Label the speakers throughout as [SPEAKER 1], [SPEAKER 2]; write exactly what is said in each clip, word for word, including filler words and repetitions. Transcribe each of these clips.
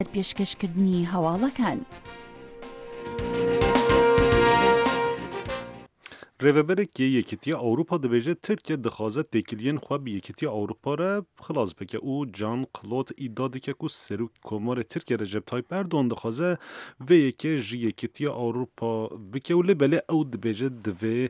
[SPEAKER 1] پێشکەشکردنی هەواڵەکان.
[SPEAKER 2] ریوبرکی یکیتی اروپا دبیجه ترکیه دخوازه تکیلین خواب یکیتی اروپا را خلاص بکه او جان کلود ایدادی که کو سرو کمار ترکیه رجب تایپ اردوان دخوازه و یکی جی یکیتی اروپا بکه ولی بله او دبیجه دوی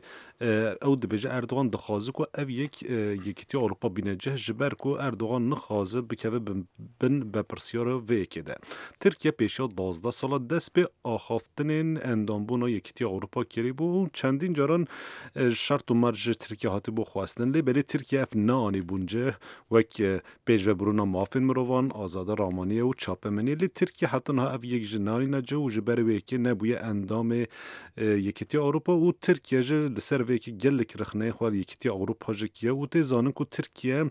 [SPEAKER 2] او دبیجه اردوان دخوازه کو او یک یکیتی اروپا بینجه جبر کو اردوان نخوازه بکه بن بپرسیار و یکی ده ترکیه پیشا دازده سال دست به آخافتن اندامبونا یکیتی اروپا کری بو چندین جاران شرط و مرج ترکیه هاتی بو خواستن لی بلی ترکیه اف نانی بونجه وک پیج و برونا مافین مروان آزاده رامانیه و چاپه منی لی ترکیه حتی نه اف یک جنانی نجه و جبر ویکی نبوی اندام یکیتی اروپا و ترکیه جه لسر ویکی گلک رخنه خوال یکیتی اروپا جکیه و تی زانن که ترکیه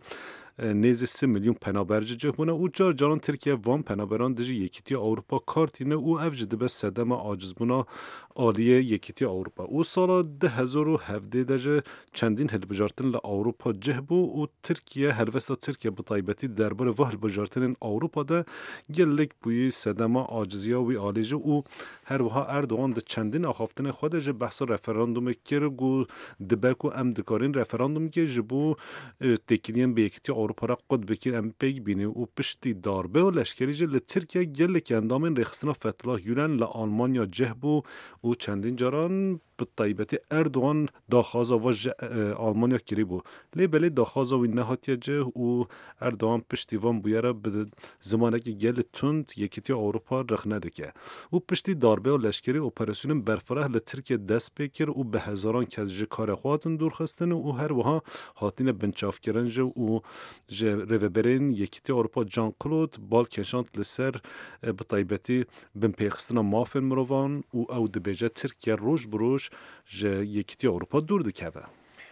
[SPEAKER 2] نیز سه میلیون پنابرج جهونه او جار جاران ترکیه وان پنابران دجی یکیتی اروپا کارتینه او افجده به صدم عاجز بونا عالیه یکیتی اروپا او سال ده هزار و هفده دجه چندین هلبجارتن لأوروپا جه بو او ترکیه هلوستا ترکیه بطایبتی دربار و هلبجارتن اروپا ده گلک بوی صدم عاجزیا وی عالیجه او هر وها اردوان ده چندین آخافتن خودش بحث رفراندوم کرگو دبکو ام دکارین رفراندوم که جبو تکیلین به یکیتی اروپا را قد بکیر ام پیگ بینه و پشتی داربه و لشکری جه لترکیه گلک اندامین رخصنا فتلا یونان لآلمانیا جه بو و چندین جاران بطایبتی اردوان داخازا و آلمانیا کری بو لی بلی داخازا و نهاتیا جه و اردوان پشتیوان بویره به زمانه که گل تند یکیتی اروپا رخنه دکه و پشتی داربه و لشکری اپراسیون برفره لترکیه دست بکر و به هزاران کس جه کار خواتن دور خستن و هر وها هاتین بنچاف کرن جه و جه ریوبرین یکیتی اروپا جان کلود بال کشانت لسر بطایبتی بن پیخستنا مافن مروان و او دبیجه ترکیه روش بروش جه یکیتی اروپا دور دکوه.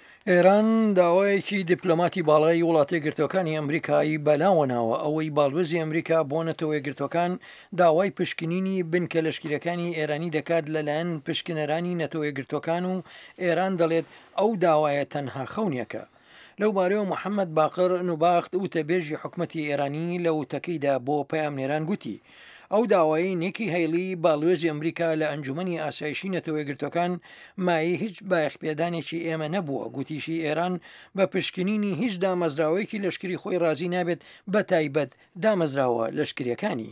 [SPEAKER 3] ئێران داوایەکی دیپلۆماتی باڵای وڵاتە گرتوەکانی ئەمریکایی بەلاوەناوە ئەوەی باڵوێزی ئەمریکا بۆ نەتەوەی گرتوەکان داوای پشکنینی بنکە لەشکرەکانی ئێرانی دەکات لەلایەن پشکنەرانی نەتەوەی گرتوەکان و ئێران دەڵێت ئەو داوایە تەنها خەونیەکە. لەو بارەوە محەممەد باقر نوباخت وتەبێژی حکومەتی ئێرانی لە وتەکەیدا بۆ پەیامنێران گوتی ئەو داوایی نیکی هەیلی باڵوێزی ئەمریکا لە ئەنجومەنی ئاسایشی نەتەوەی گرتوەکان مای هیچ بایەخپێدانێکی ئێمە نەبووە گوتیشی ئێران بە پشکنینی هیچ دامەزراوەیەکی لەشکری خۆی رازی نابێت بە تایبەت دامەزراوە لەشکریەکانی.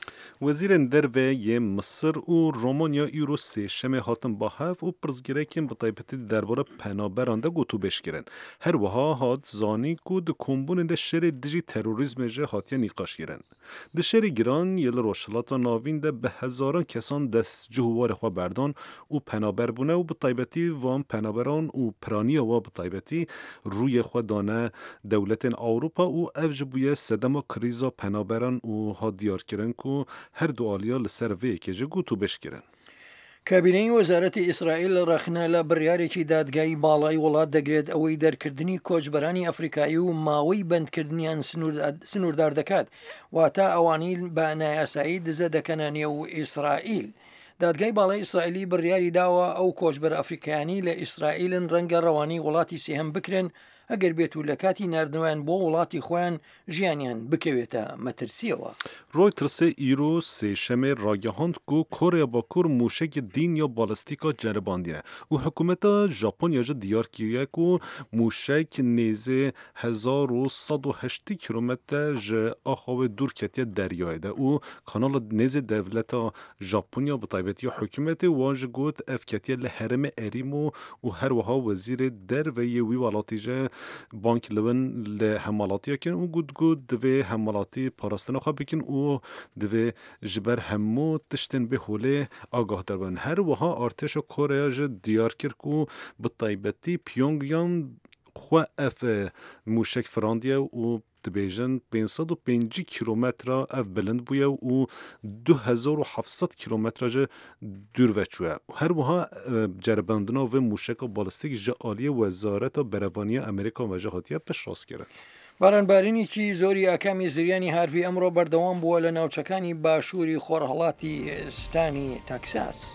[SPEAKER 2] وزیرن دروه یه مصر و رومانیا ایرو سه شمه هاتن با هف و پرزگیرکین بطایبتی درباره پنابرانده گوتو بشگیرن. هر وها هات زانی که ده کمبون ده شر دیجی تروریزم جه هاتیه نیقاش گیرن. ده شر گیران یل روشلاتا ناوین ده به هزاران کسان دست جهوار خواه بردان و پنابر بونه و بطایبتی وان پنابران و پرانی و بطایبتی روی خواه دانه دولت اروپا و افجبویه سدما کریزا پنابران و ها دیار کرن که هر دو آلیا لسر وی که جه گوتو بشکرن.
[SPEAKER 3] کابینەی وەزارەتی ئیسرائیل ڕەخنە لە بڕیارێکی دادگای باڵای وڵات دەگرێت ئەوەی دەرکردنی کۆچبەرانی ئەفریقایی و ماوەی بەندکردنیان سنووردار دەکات واتە ئەوانەی بە نایاسایی دزە دەکەنە نێو ئیسرائیل. دادگای باڵای ئیسرائیلی بڕیاری داوە ئەو کۆچبەر ئەفریقیانی لە ئیسرائیلن ڕەنگە ڕەوانەی وڵاتی سێهەم بکرێن ئەگەر بێت و لە کاتی نردنەوەیان بۆ وڵاتی خۆیان ژیانیان بکەوێتە مەترسیەوە.
[SPEAKER 2] رویترس ایرو سه شمه راگهاند کو کره باکور موشک دین یا بالستیکا جرباندینه و حکومت ژاپن جه دیار کیه کو موشک نیزه هزار و صد و هشت کیلومتر جه آخو دور کتیه دریایه ده و کانال نیزه دولت ژاپنیا بطایبتی حکومت واج گوت افکتیه لحرم اریمو و هر وها وزیر در و یوی والاتی جه بانک لون لحمالاتی کن و گود گود دوی حمالاتی پاراستنا خواه بکن و دوی جبر همو تشتن به حوله آگاه دربن. هر وها ارتش کره جه دیار کرد که بطایبتی پیونگیان خواه اف موشک فراندیه و دبیجن پانصد و پنج کیلومتر اف بلند بویه و دو هزار و هفتصد کیلومتر جه دور وچوه. هر وها جربندنا و موشک بالستیک جه آلی وزارت بروانی امریکا و جهاتیه پش راست کرد.
[SPEAKER 3] بارانبارینێکی زۆری ئاکامی زریانی هاروی ئەمڕۆ بەردەوام بووە لە ناوچەکانی باشووری خۆرهەڵاتی ستانی تەکساس.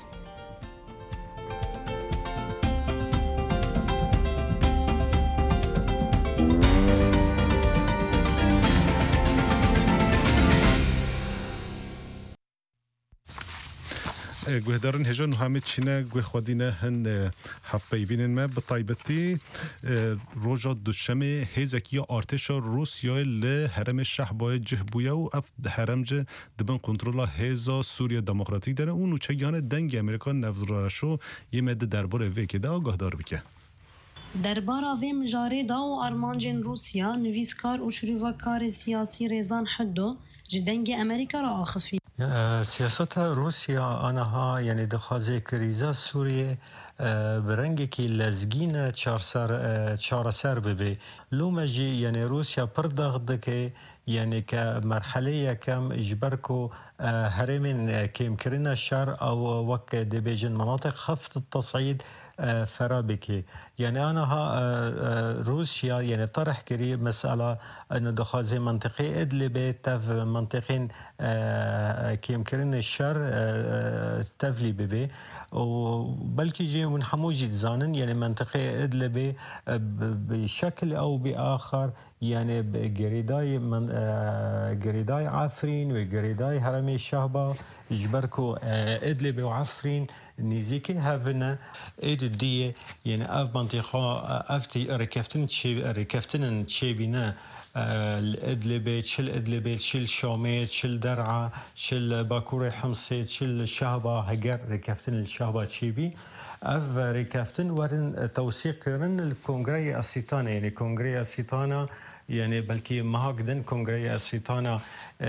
[SPEAKER 2] گوهدارن هجان همه چینه گوه خودینه هن هفت بیبینن ما بطایبتی روژا دوشمه هزکی ارتش روسیای له هرم شهبای جهبویا و اف هرم جه دبن کنترل هزا سوریا دموکراتیک داره اونو چه یانه دنگ امریکا نفذراشو یه مده درباره وی که ده آگاه دار بکه
[SPEAKER 4] دربارا وی مجاره دا و ارمانجن روسیا نویسکار و شروعکار سیاسی ریزان حدو جدنگ امریکا را آخفی
[SPEAKER 5] سیاست روسیا آنها یعنی دخوازه کریزا سوریه برنگی که لزگین چار سر ببی لومجی یعنی روسیا پرداخت که یعنی که مرحله کم اجبرکو هرمین کم کرنا شر او وقت دبیجن مناطق خفت التصعيد فرابكي يعني أنا روسيا يعني طرح كري مسألة أنه دخازي منطقة إدلب تف منطقين كيم كرن الشر تفلي ببي وبلكي جي من حموجي زانن يعني منطقة إدلب بشكل أو بآخر يعني بجريداي من جريداي عفرين وجريداي هرمي الشهبة جبركو إدلب وعفرين نزيكي هافنا ايد الدية يعني اف منطقة افتي ركفتن تشي ركفتن تشيبينا الادلبي تشل ادلبي تشل شامي تشل درعا تشل باكوري حمصي تشل شهبة هجر ركفتن الشهبة تشيبي اف ركفتن ورن توثيق كرن الكونغري السيطانة يعني كونغري السيطانة يعني بلكي مهاجدن كونغري السيطانة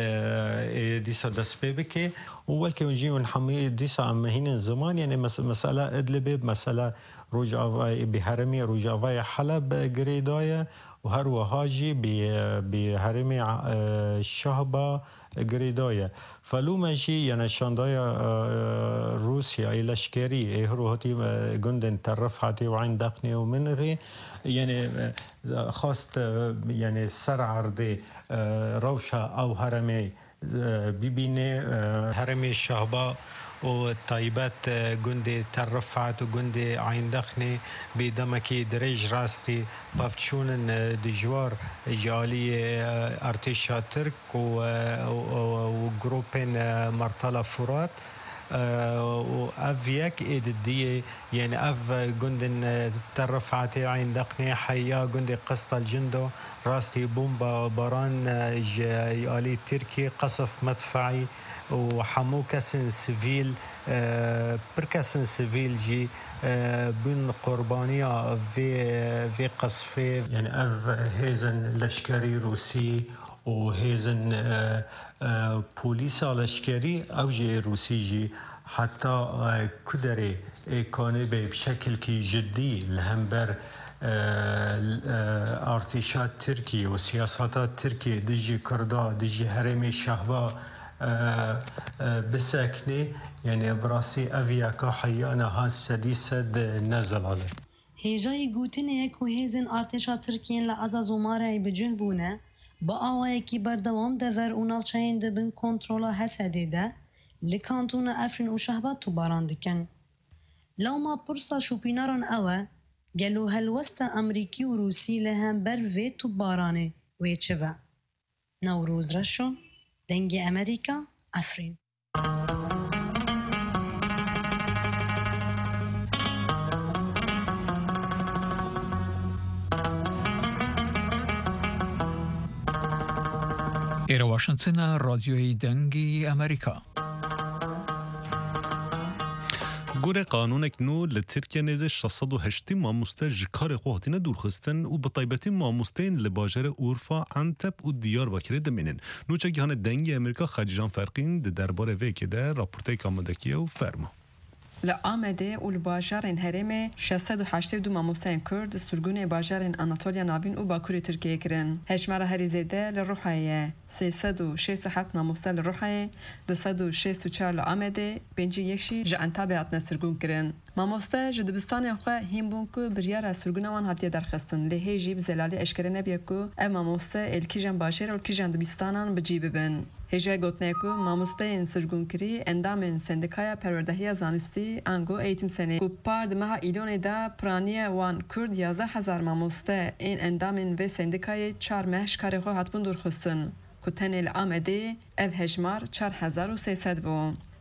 [SPEAKER 5] ديسا دسبيبكي وبلكي ونجي ونحمي ديسا عم هين زمان يعني مسألة إدلب مسألة روجافاي بهرمي روجافاي حلب قريداية وهر وهاجي بهرمي الشهبة قريداية فلو ماشي يعني شاندايا روسيا إلى شكري هروهتي جندن ترفعتي وعين دقني ومنغي يعني خاصة يعني سر عرضي روشة أو هرمي ببینه هرمی شهبا و طایبت گنده ترفعت و گنده عیندخنه بیدمکی درج راستی بافتشون دجوار جالی ارتشا ترک و گروپین مرتلا فرات و اف یک اید دیه یعنی اف گندن ترفعتی عیندخنه حیا گنده قسط الجندو راستی بومبا باران جالی ترکی قصف مدفعي وحمو كسن سيفيل بركسن سيفيل جي بين قربانية في في قصفي يعني اف هيزن لشكري روسي وهيزن بوليسا لشكري او جي روسي جي حتى كدري كانوا بشكل كي جدي الهمبر ارتشات تركي وسياسات تركي دجي كردا دجي هرمي شهبا بسكني يعني براسي افياكا حيانا هاس سديسد نزل عليه
[SPEAKER 4] هیجای گوتنه که هیزن ارتشا ترکیین لعزا زماره بجه بونه با آوائه که بردوام دور و نوچهین دبن کنترولا حسده ده لکانتون افرین و شهبات تو باراندکن لو ما پرسا شوپیناران اوه گلو هلوست امریکی و روسی لهم بر وی تو بارانه وی چه با نوروز رشو دنگ امریکا افرین
[SPEAKER 6] ایرا واشنطن رادیوی دنگی امریکا
[SPEAKER 2] گوره قانونک نو لترکیه نیزه شصد و هشت ماموسته جکار قوهتین دورخستن و بطایبتی ماموستین لباجر اورفا انتب و دیار باکره دمینن. نوچه گهان دنگی امریکا خجیجان فرقین ده درباره ویکه ده راپورته کامدکیه و فرما.
[SPEAKER 7] لآمده و الباجرین هرمه شصد و هشتاد و دو ماموستین کرد سرگون باجرین آناتولیا ناوین و باکوری ترکیه کرن. هجمره هریزیده لروحایه سیصد و شصت و هفت ماموسته لروحایه دویست و شصت و چهار لآمده پنج یکشی جانتابه اتن سرگون کرن. ماموسته جدبستان خواه هم بون که بریار سرگون وان هاتیه درخستن لحه جیب زلالی اشکره نبیه که ام ماموسته الکیجان باجر و الکیجان دبستانان بجیب ببن. هجای گوتنه که ماموسته این سرگون کری اندام سندکای پروردهی زانستی انگو ایتم سنه که پارد ماه ایلون دا پرانیه وان کرد یازده هزار ماموسته این اندام و سندکای چار مهش کاری خو هاتبون درخستن که تنیل آمده او هجمار چار هزار و سیصد بو.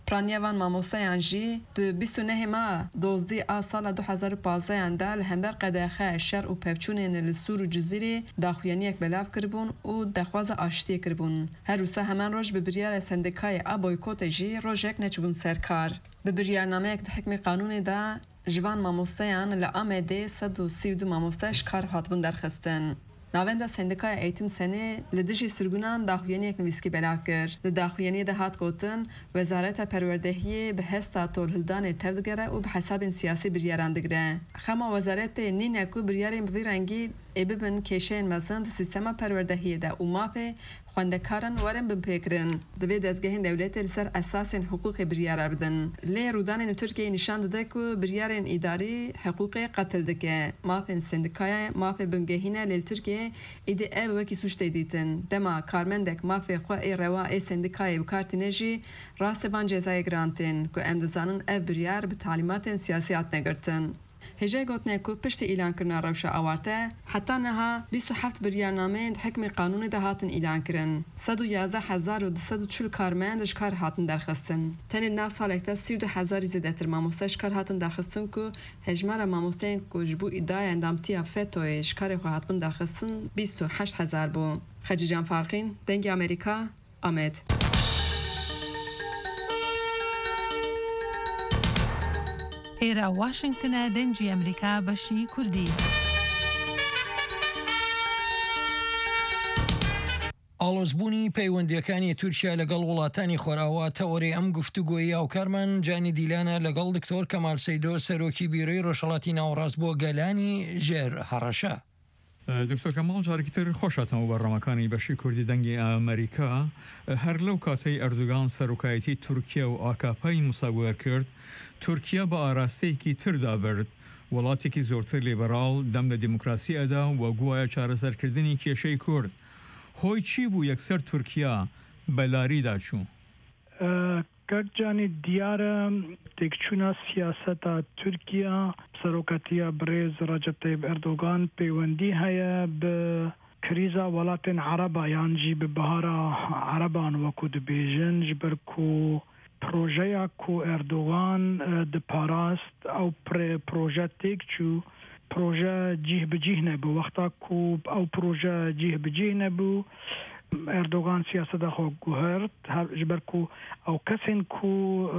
[SPEAKER 7] پرانیوان مامۆستایان ژی بیست و نه ما دۆزدی ئا ساڵە دو هەزار و پازدەیاندا لە هەمبەر قەدەخە شەر و پێچوونێن لە سوور و جزیرێ داخوێنیەک بەلاو کردبوون و دەخوازە ئاشتیە کردبوون. هەروسا هەمان ڕۆژ بە بریارە سندیکای ئا بۆیکۆتە ژی ڕۆژێک نەچبوون سەرکار. بە بریارنامەیەک دە حکمی قانونێدا جوان مامۆستایان لە ئامێدێ سەد و سی و دو مامۆستای کار هاتبوون دەرخستن. ناوەندە سندیکای ئەیتم سەنێ لە دژی سورگونان داخوێنیەک نویسکی بەلاو کرد. لە داخوێنیەدا هات گوتن وەزارەتە پەروەردەهیە بە هێستا تۆڵهلدانێ تەودگەرە و بە حەسابên سیاسی بریاران دەگرە. خەما وەزارەتێ نینەک و بریارên بڤî rengî ê bibin kêşeyên mezin di sîstema perwerdehiyê de û mafê xwendekaran werin binpêkirin. Divê dezgehên dewletê li ser esasên hiqûqê biryar bidin. Lê rûdanên Tirkiyeyê nîşan dide ku biryarên îdarî hiqûqê qetil dike. Mafên sindikaya mafê bingehîne lê Tirkiyeyê êdî ev wekî suç tê dîtin. Dema karmendek mafê xwe ê rewa ê sindikayê bikartîne jî rastê van cezayê girantên ku em dizanin ev biryar bi talîmatên siyasî hatine girtin. هێژای گوتنێک و پشتی ئیلانکردنا ڕەوشە ئەوارتە حتا نەها بیست و هەفت بریارنامەیان حکمی قانونیدا هاتن ئیلانکردن. سەد و یازدە هەزار و دووسەد و چل کارمەند ji kar hatin derxistin. Tenê nav salekte sî û du hezarî zêdetir mamoste ji kar hatin derxistin ku hejmara mamosteyên ku ji bo îdaya endamtiya FETÖ'yê ji karê xwe hatibin derxistin bîst û heşt hezar bû. Xecican Farxîn, Dengê Amerîka, Amed.
[SPEAKER 8] ئێرە واشنگتنە دەنگی ئەمریکا بەشی کوردی.
[SPEAKER 3] ئاڵۆزبوونی پەیوەندیەکانی تورکیا لەگەڵ وڵاتانی خۆراوە تەوەری ئەم گفتوگۆیی هاوکارمان جانی دیلانە لەگەڵ دکتۆر کەمال سەیدۆ سەرۆکی بیرۆی ڕۆژهەڵاتی ناوەڕاست بۆ گەلانی ژێر هەڕەشە.
[SPEAKER 6] دکتۆر کەماڵ جارێکی تر خۆشاتەوە بەڕەمەکانی بەشی کوردی دەنگی ئەمریکا هەر لەو کاتەی ئەردوگان سەرۆکایەتی تورکیا و ئاکاپای موساوەر کرد تورکیا بە ئاراستەیەکی تردا برد وڵاتێکی زۆرتر لێبەراڵ دەم لە دیموکراسی ئەدا و گوایە چارەسەرکردنی کێشەی کورد هۆی چی بوو یەکسەر تورکیا بەلاریدا چوو؟
[SPEAKER 9] کەکجانی دیارە تێکچوونە سیاسەتە تورکیا سەرۆکەتیە برێز ڕەجەب تەیب ئەردۆغان پەیوەندی هەیە بە کریزا وڵاتên عەرەبا یانجی بە بەهارە عەرەبان وەکو دەبێژن ji ber ku projeya ku Erdogan diparast ew proje têk çû proje cih bi cih nebû wexta ku ew proje cih bi cih nebû Erdogan siyaseta xwe guhert ji ber ku ew kesên ku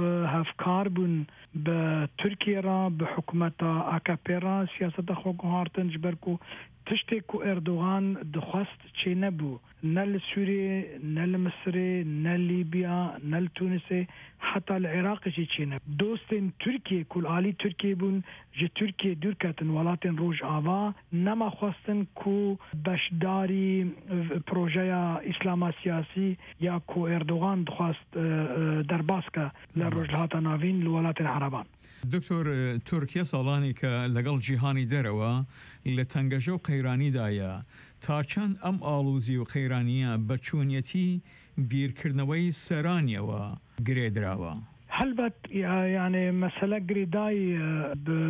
[SPEAKER 9] hevkar bûn bi Tirkiye ra bi hikûmeta A K P ra siyaseta xwe guhartin ji ber ku tiştê ku Erdogan dixwast çê nebû ne li Sûriyê ne li Misrê ne Lîbya ne li Tunisê heta li Iraqê jî çê nebû. Dostên Tirkiye ku alî Tirkiye bûn ji Tirkiye dûr ketin welatên Rojava nema xwastin ku beşdarî projeya îslama siyasî ya ku Erdogan dixwast derbas ke li rojhilata navîn li welatên Ereban.
[SPEAKER 6] دکتۆر تورکیا ساڵانی کە لەگەڵ جیهانی دەرەوە لە تەنگەژە و قەیرانیدایە تا چەند ئەم ئاڵوزی و قەیرانیە بەچوونیەتی بیرکردنەوەی سەرانیەوە گرێدراوە.
[SPEAKER 9] هەلبەت یعنی مەسەلە گرێدای بە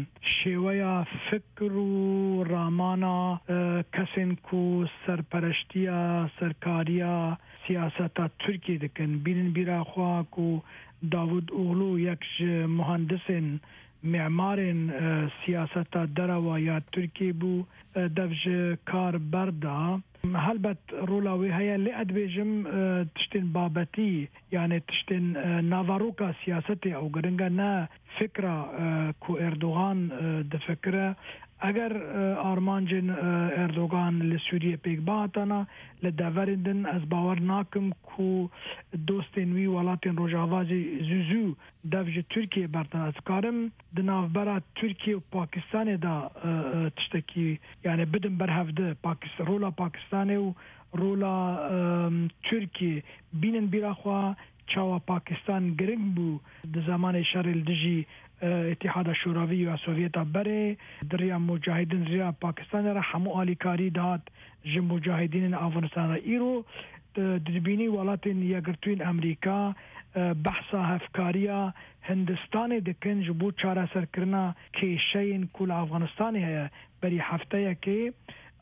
[SPEAKER 9] شێوەیە فکر و ڕامانە کەسێن ku سەرپەرشتیە سەرکاریە سیاسەتە تورکیە دەکەن بینن بیراخوا ku داود اوغلو یک مهندسین معمارین سیاستا دروا یا ترکی بو دفج کار بردا هلبت رولاوی هیا لی ادبیجم تشتین بابتی یعنی تشتین ناواروکا سیاستی او گرنگا نه فکره کو اردوغان دفکره اگر آرمانجن اردوغان لسوریه پیک باتانا لدورندن از باور ناکم کو دوستین وی ولاتین روجاوازی زوزو دفج ترکیه برتن از کارم دناف برا ترکیه و پاکستان دا تشتکی یعنی بدن برهفده پاکستان رولا پاکستانی و رولا ترکیه بینن بیراخوا چاوا پاکستان گرنگ بو د زمان شر الدجی اتحاد شوروی و سوویت بره دریا مجاهدین زیا پاکستان را همو آلیکاری داد ج مجاهدین افغانستان را ایرو دبینی ولاتین یگرتوین امریکا بحثا هفکاریا هندستان دکن جبو چاره سرکرنا که شین کل افغانستانی هیا بری هفته که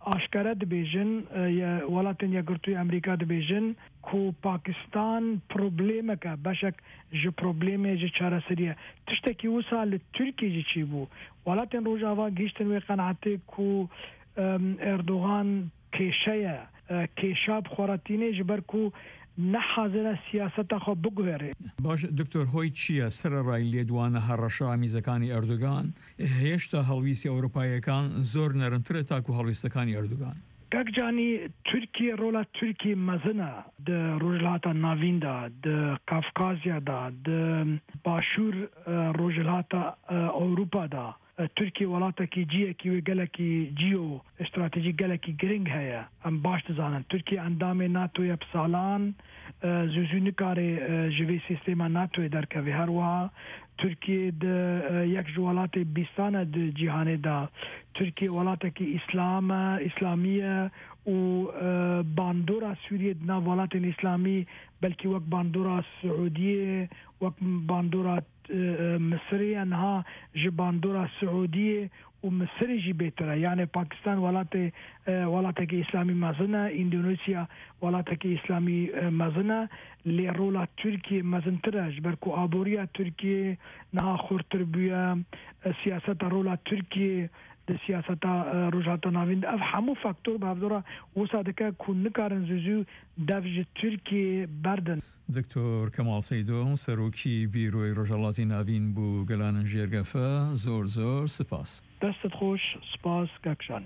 [SPEAKER 9] ئاشکارە دەبێژن وڵاتن یەکگرتووی ئەمریکا دەبێژن کو پاکستان پرۆبلێمەکە بەشێک ji پرۆبلێمێ ji چارەسەریە تشتێکی وسا لە تورکیجی چی بوو وڵاتên ڕۆژاوا گەیشتن وێ قەنعەتێ کو ئێردوغان کێشەیە کێشا بخۆڕەتینێ ji ber ku نەحازرە سیاسەتە خۆ بگوێرێ
[SPEAKER 6] باش دکتۆر هۆی چییە سرەڕای لێدوانە هەڕەشە میزەکانی ئەردوگان هێشتا هەڵویستی ئەوروپایەکان زۆر نەرمترە تاکو هەڵویستەکانی ئەردوگان
[SPEAKER 9] گەکجانی تورکیە ڕۆڵە تورکی مەزنە د ڕۆژهاتە ناویندا د کافکازیادا د باشوور ڕۆژهاتە ئەوروپادا تورکی وڵاتێکی جیەکی وێ گەلێکی جیۆ استراتیژی گەلێکی گرنگ هەیە ئەم باش دەزانن تورکی ئەندامێ ناتۆیە ساڵان زوزوو نکارێ ژێ سیستێمە ناتۆی دەرکەوێ هەروەها تورکی یەک ji وڵاتێ بیستانە جیهانێدا تورکی وڵاتێکی ئیسلامە ئیسلامیە و باندۆرا سووریە ناو وڵاتên ئیسلامی بەلکی وەک باندۆرا سعودیە وەک باندۆرا مسریە نها ji باندۆرا سعودیە و مسریژی بێترە یانێ پاکستان وڵاتێ وڵاتێکی ئیسلامی مەزنە ئیندۆنیسیا وڵاتێکی ئیسلامی مەزنە لێ ڕۆڵا تورکی مەزنترە ji ber ku ئابووریە تورکیە نها خۆرتر بووە سیاسەتە ڕۆڵا تورکیە د سیاسەتا ڕۆژهاتە ناوین ئەف هەموو فاکتۆر بەهەفتۆرە وسا دەکە کو نکارن زوزوو دەف ji تورکیە بەردن
[SPEAKER 6] دکتۆر کەماڵ سەیدۆ سەرۆکی بیرۆی ڕۆژهەڵاتی ناوین بوو گەلانن ژێرگەفە زۆر زۆر سپاس
[SPEAKER 9] دەستت خۆش سپاس گەکشانی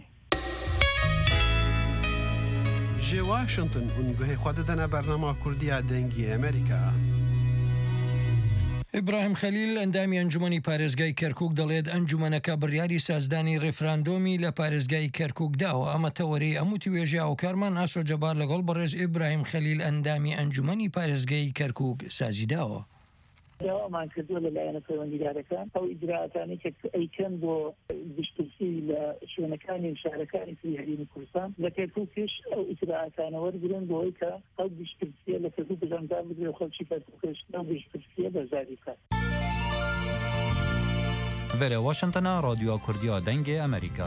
[SPEAKER 10] ji Washington hûn guhê xwe didin bernama Kurdiya dengî Amerîka.
[SPEAKER 3] ئیبراهیم خەلیل ئەندامی ئەنجومەنی پارێزگای کەرکووک دەڵێت ئەنجومەنەکە بڕیاری سازدانی ڕێفراندۆمی لە پارێزگای کەرکووک داوە ئەمە تەوەری ئەموتی وێژە و کارمان ئاسۆ جەبار لەگەڵ بەڕێز ئیبراهیم خەلیل ئەندامی ئەنجومەنی پارێزگای کەرکووک سازی داوە.
[SPEAKER 11] داوامان کردووە لەلایەنە پەیوەندیدارەکان ئەو ئیجراعاتانی کە ئەیکەن بۆ گشتگیری لە شوێنەکانی شارەکانی تری هەرێمی کوردستان لە کەرکووکیش ئەو ئیجراعاتانە وەرگرن بۆ ئەوەی کە ئەو گشتگیریە لە کەرکووک ئەنجام بدرێت و خەڵکی کەرکووکیش ئەو گشتگیریە بەرزاری بکات.
[SPEAKER 12] Vere Washingtona Radyoya Kurdiya Dengê Amerîka.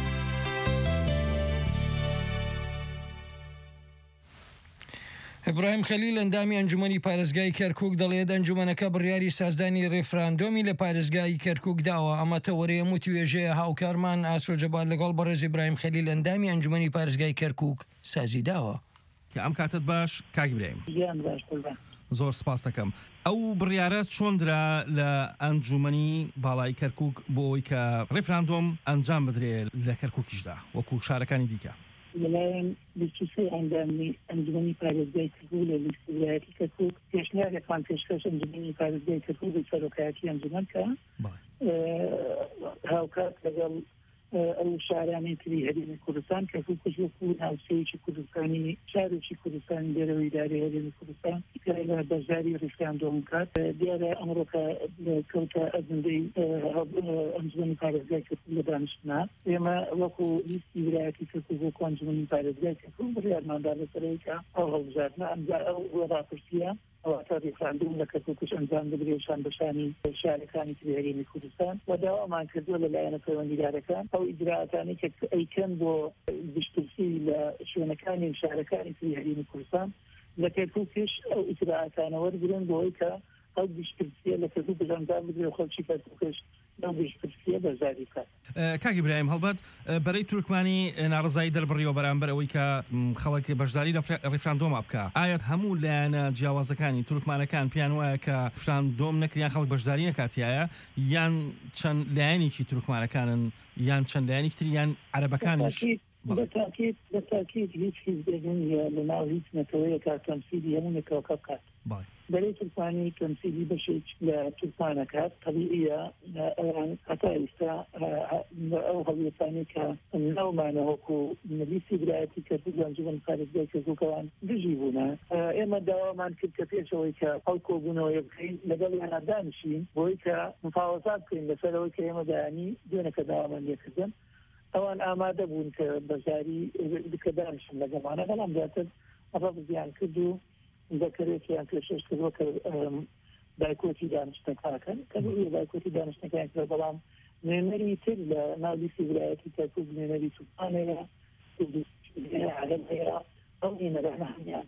[SPEAKER 3] ئیبراهیم خەلیل ئەندامی ئەنجومەنی پارێزگای کەرکووک دەڵێت ئەنجومەنەکە بڕیاری سازدانی ڕێفراندۆمی لە پارێزگای کەرکووک داوە ئەمە تەوەری ئەموتی وێژەیە هاوکارمان ئاسۆ جەبار لەگەڵ بەڕێز ئیبراهیم خەلیل ئەندامی ئەنجومەنی پارێزگای کەرکووک سازی داوە.
[SPEAKER 13] کە ئەم کاتت باش کاک ئیبراهیم زۆر سپاس دەکەم. ئەو بڕیارە چۆندرا لە ئەنجومەنی باڵای کەرکووک بۆ ئەوەی کە ڕێفراندۆم ئەنجام بدرێت لە کەرکووکیشدا وەکو شارەکانی دیکە.
[SPEAKER 11] لەلایەن لیستوسەی ئەندامی ئەنجومەنی پارێزگای کەرکووک لە لیستی ویلایەتی کەرکووک پێشنیارێکمان پێشکەش ئەنجومەنی پارێزگای کەرکووک بە سەرۆکایەتی ئەنجومەن کە هاوکات لەگەڵ ئەو شارانی تری هەرێمی کوردستان کەرکووکش وەکو ناوچەیەکی کوردستانی شارێکی کوردستانی دەرەوەی دارەی هەرێمی کوردستان کە لە بەرزاری ڕێفراندۆم کات دیارە ئەمڕۆکە کەوتە ئەجندەی ئەنجومەنی پارێزگای کەرکووک لە دانیشتنا ئێمە وەکو لیستی ویلایەتی کەرکووک وەکو ئەنجومەنی پارێزگای کەرکووک بڕیارماندا لەسەرەوەی کە ئەو هەڵبژاردنە ئەمجا ئەو ڕاپرسیە ئەواتە ڕێفراندۆم لە کەرکووکش ئەنجام بدرێت شان بەشانی شارەکانی تری هەرێمی کوردستان و داوامان کردووە لەلایەنە پەیوەندیدارەکان ئەو ئیجراعاتانی کە ئەیکەن بۆ گشتگیری لە شوێنەکانی شارەکانی تری هەرێمی کوردستان لە کەرکووکیش ئەو ئیجراعاتانە وەرگرن بۆ ئەوەی کە ئەو گشتگیریە لە کەرکووکش ئەنجام بدرێت و خەڵکی کەرکووکش
[SPEAKER 13] کاک ئیبراهیم هەڵبەت بەرەی تورکمانی ناڕزایی دەربڕیەوە بەرامبەر ئەوەی کە خەڵک بەشداری لە ڕێفراندۆم بکە ئایا هەموو لایەنە جیاوازەکانی تورکمانەکان پێیان وایە کە ڕێفراندۆم نەکریان خەڵک بەشداری نەکاتیایە یان چەند لایەنێکی تورکمانەکانن یان چەند لایەنێکی تر یان عەرەبەکانیش
[SPEAKER 11] بەتاکید بەتاکید هیچ هیچ لە ناو هیچ نەتەوەیەکە تەمسیلی هەمووێکەوە بکات بەرەی تورکمانی تەمسیلی بەشێک لە تورکمانەکات طبیعیە ئەوان هەتا ئێستا ئەو هەڵوێستانی کە ناومانەوەکو لیستی ویلایەتی کەرکووک لە ئەنجومەنی پارێزگای کەرکووکەوان دژی بوونە ئێمە داوامان کرد کە پێشەوەی کە ئەو کۆبوونەوەیە بکەین لەگەڵیانە دانیشین بۆی کە مفاوەزات بکەین لەسەرەوەی کە ئێمە دایانی دوێنەکە داوامان لێکردن ئەوان ئامادە بوون کە بەزاری بکە دانیشن لەگەڵمانە بەڵام دواتر ئەڕە زیان کرد و دەکرێتیان پێشش کردووە کە دایکۆتی دانیشتەکانەکەن کە دایکۆتی دانیشتەکان کرد بەڵام نوێنەری تر لە ناو لیستی ویلایەتی کەرکووک نوێنەری تورکمانەیە على الغيرة أو إن رحنا يعني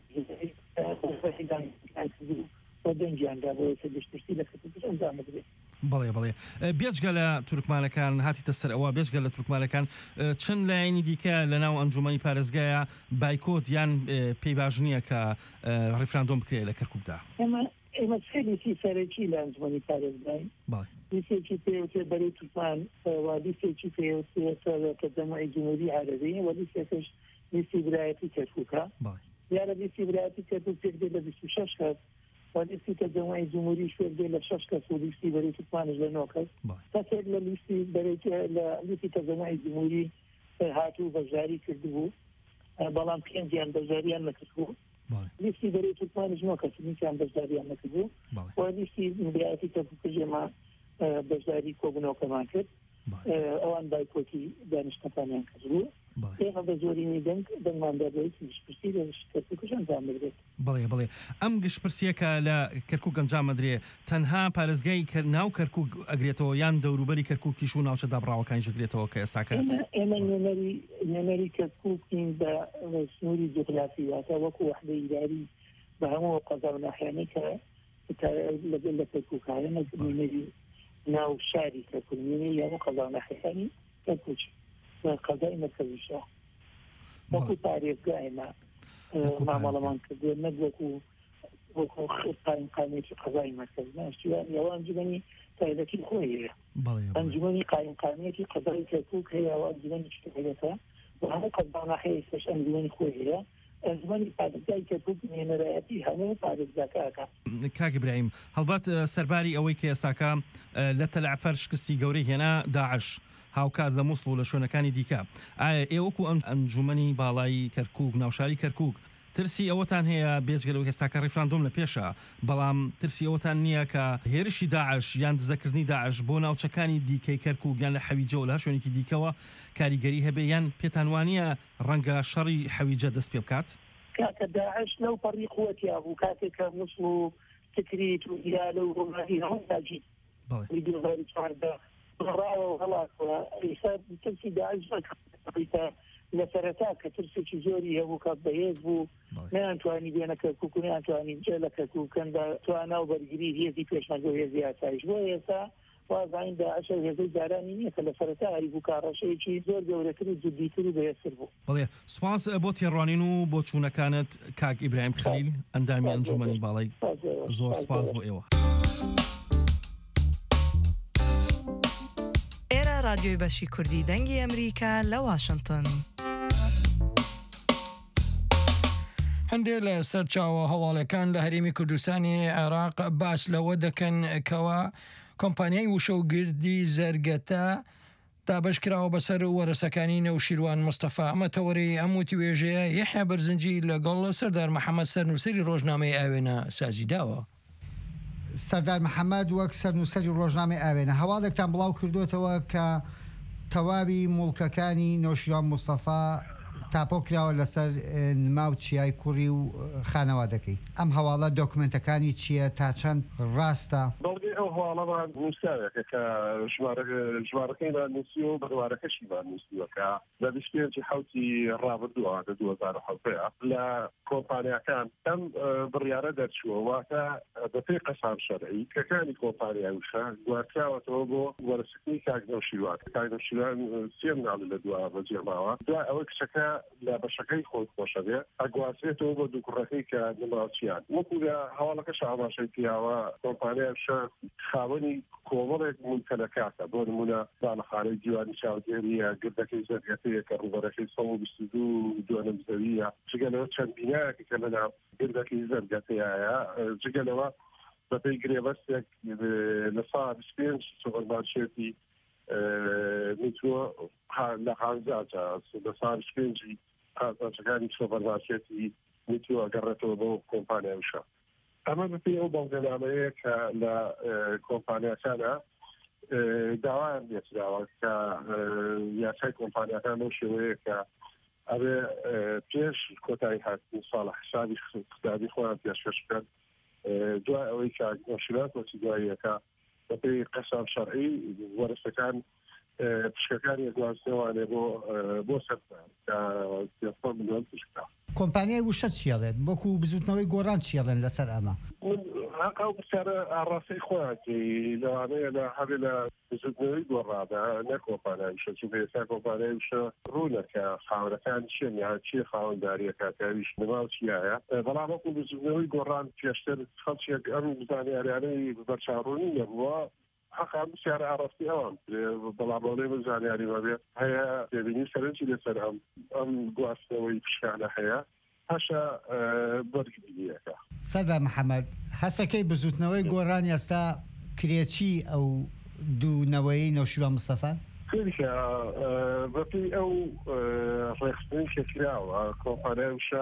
[SPEAKER 11] وفاحدا عن ودنجي عن دابو سدش تشتيلة كتبش أنزام مدري
[SPEAKER 13] بەڵێ بڵێ بێجگە لە تورکمانەکان هاتیتە سەر ئەوە بێژگە لە تورکمانەکان چەند لایەنی دیکە لە ناو ئەنجومەنی پارێزگایە بایکۆت یان پێی باش نییە کە ڕیفراندۆم بکرێت لە کەرکووکدا
[SPEAKER 11] ئێمە سێلیسی سەرەکی لە ئەنجومەنی پارێزگای لیستێکی پێوتێ بەرەی تورکمان و لیستێکی پێوتێ کە جەمەعی جمهوری عەرەبی و لیستێکش لیستی برایەتی کەرکووکە دیارە لیستی برایەتی کەرکووک پێک دێت لە بیست و شەش کەس لیستی کە جەمەعی جمهوری شوێر دێت لە شەش کەس و لیستی بەرەی تورکمانش لە نۆ کەس کەسێک لە لیستی بەرەی لە لیستی کە جەمەعی جمهوری هاتوو بەشداری کردبوو بەڵام پێنجیان بەشداریان نەکردبوو لیستی بەرەی تورکمانش نۆ کەس نیکیان بەشداریان نەکردبوو و لیستی برایەتی کەرکووکە ژێمە بەشداری کۆبوونەوەکەمان کرد ئەوان بایکۆتی دانیشتەکانیان کردبوو ئێمە بە زۆرینی دەنگ دەنگماندا بێت گشتپرسی لە کەرکووکش ئەنجام بدرێت
[SPEAKER 13] بڵێ بڵێ ئەم گشتپرسیەکە لە کەرکووک ئەنجام بدرێ تەنها پارێزگای ناو کەرکووک ئەگرێتەوە یان دەوروبەری کەرکووکیش و ناوچە دابڕاوەکانی ژەگرێتەوە کە ئێستاکە
[SPEAKER 11] ئێمە نوێنەری کەرکووکین بە سنووری جوغرافیاتە وەکو وەحدەی ئیداری بە هەموو قەزا و ناحیانەی کە لەگەڵ لە کەرکووکایە نوێنەری ناو شاری کەرکووک نوێنەری هەموو قەزا و ناحیەکانی کەرکووک قەزای مەرکەزیشە وەکو پارێزگایمە مامەڵەمان کردووە نەک وەکو وەکو قایمقامێکی قەزای مەرکەز ناشتیوان ئەوە ئەنجومەنی تایبەتی خۆی هەیە ئەنجومەنی قایمقامێتی قەزای کەرکووک هەیە ئەوە ئەنجومەنی شتێکەکە و هەموو قەزا و ناحیەیەکەش ئەنجومەنی خۆی هەیە ئەنجومەنی پارێزگای کەرکووک نوێنەرایەتی هەموو پارێزگاکە
[SPEAKER 13] کاک ئیبراهیم هەڵبەت سەرباری ئەوەی کە ئێستاکە لە تەلعفەر شکستی گەورەی هێنا داعش هاوکات لە مووسڵ و لە شوێنەکانی دیکە ئایا ئێوەکو ئەم ئەنجومەنی باڵایی کەرکووک ناوشاری کەرکووک ترسی ئەوەتان هەیە بێجگەلەوە هێستاکە ڕیفراندۆم لە پێشە بەڵام ترسی ئەوەتان نییە کە هێرشی داعش یان دزەکردنی داعش بۆ ناوچەکانی دیکەی کەرکووک یان لە حەویجە و لە شوێنێکی دیکەوە کاریگەری هەبێ یان پێتان وانە ڕەنگە شەڕی حەویجە دەست پێ بکات
[SPEAKER 11] کاکە داعش لەو پەڕی قووەتیا بوو کاتێک کە مووسڵ و تکریت و ئیرانە و ڕۆمانی هەموو داگیر ڕاوە و هەڵاتەوە ئیسا ترسی داعش نەکڕیتە لە سەرەتا کە ترسێکی زۆری هەبوو کە بەهێز بوو نەیانتوانی بێنە کەرکووک و نەیانتوانی جێ لە کەرکووکەندا توانە و بەرگری هێزی پێشمەرگە و هێزی ئاسایش بۆ ئێستا وازاین داعش هێزەی دارانی نییە کە لە سەرەتا هەری بوو کاڕەشەیەکی زۆر گەورەتر و جددیتر و بەهێزتر بوو
[SPEAKER 13] بڵێ سوپاس بۆ تێڕوانین و بۆ چوونەکانت کاک ئیبراهیم خەلیل ئەندامی ئەنجومەنی باڵای زۆر سپاس بۆ ئێوە
[SPEAKER 14] رادیۆی بەشی کوردی دەنگی ئەمریکا لە واشنگتن.
[SPEAKER 3] هەندێک لە سەرچاوە هەواڵەکان لە هەرێمی کوردستانی عێراق باس لەوە دەکەن کەوا کۆمپانیای وشەوگردی زەرگەتە دابەشکراوە بەسەر وەرەسەکانی نەوشیروان مستەفا ئەمە تەوەری ئەم وتی وێژەیە یەحیا بەرزنجی لەگەڵ سەردار محەممەد سەرنووسری ڕۆژنامەی ئاوێنە سازی داوە.
[SPEAKER 15] سەردار محەممەد وەک سەرنووسەری ڕۆژنامەی ئاوێنە هەواڵێکتان بڵاو کردوێتەوە کە تەواوی موڵکەکانی نەوشیروان مستەفا تاپۆ کراوە لەسەر نماو چیای کوڕی و خانەوادەکەی ئەم هەواڵە دۆکمنتەکانی چییە تا چەند ڕاستە؟
[SPEAKER 16] ئەو هەواڵەوە نووساوێکە کە ژمارەکەی نووسی و بڕوارەکەشی نووسیوەکە لە بیست و پێنج حوتی ڕابردووە لە دوو هەزار و حەوتەیە لە کۆمپانیەکان ئەم بڕیارە دەرچووە واتە بەپێی قەسام شەرعی کەکانی کۆمپانیای وشە گواردراوەتەوە بۆ وەرەسەکەی کاک نەوشیروان کاک نەوشیروان سێ مناڵ لە دوا بەجێماوە دوای ئەوەی کچەکە لە بەشەکەی خۆی خۆشە بێ ئەگوازرێتەوە بۆ دوو کوڕەکەی کە نماوچیان وەکو لە هەواڵەکەش ئاماژەی پیاوە کۆمپانیای وشە خاوەنی کۆمەڵێک مونکەلەکاتە بۆ نمونە دانەخانەی دیوانی چاودێریە گردەکەی زەرگەتەیە کە ڕوبەرەکەی سەد و بیست و دوو دوانەم زەویە جگەلەوە چەند بینایەکی کە لەناو گردەکەی زەرگەتەیە جگەلەوە بەپێی گرێبەستێک لە سا بیست و پێنج سوپەرمارکێتی میترۆ لە حانزاجە لە سا بیست و پێنجی قازانچەکانی سوپەرمارکێتی میترۆ ئەگەڕێتەوە بۆ کۆمپانیای وشە ئەمە بپێ ئەو بەڵگەنامەیە کە لە کۆمپانیەکانە داوایان دێتراوە کە یاسای کۆمپانیەکان لەو شێوەیە کە ئەبێ پێش کۆتایی هاتنی ساڵە حسابی اقتصادی خۆیان پێشکەش بکەن دوای ئەوەی کە نەوشیروان وەچی دواییەکە بەپێی قەسام شەرعی وەرەسەکان پشکەکانی گواستنەوانێ بۆ بۆ سەران کە میلیۆن پشکە
[SPEAKER 15] کۆمپانیای وشە چیاڵێت بۆکو بزوتنەوەی گۆڕان چیاڵێن لەسەر ئەمە
[SPEAKER 16] هەقا بسیارە ئاڕاستی خۆیانکی لەوانەیە لە هەبێ لە بزوتنەوەی گۆڕادا نە کۆمپانیای وشە چون ئێستا کۆمپانیای وشە ڕوونەکە خاورەکان چیان یا چی خاوەنداریە کاتاویش نماو چیایە بەڵام وەکو بزوتنەوەی گۆڕان پێشتر خەڵکێک ئەم زانیاریانەی بەرچاڕوونی نەبووە حقا بسیارە ئاڕاستی ئەوان بەڵامەڵێ من زانیاری بەبێت هەیە دەبینی سەرنجی لەسەر ئەم ئەم گواستنەوەی پشکانە هەیە هەشە بەرگریەکە
[SPEAKER 15] سەدا محەممەد هەسەکەی بزوتنەوەی گۆڕانی ئێستا کرێچی ئەو دوونەوەی نەوشیوان مستەفان
[SPEAKER 16] کردکە بەپی ئەو ڕێخستنی شەکراوە کۆمپانیای وشە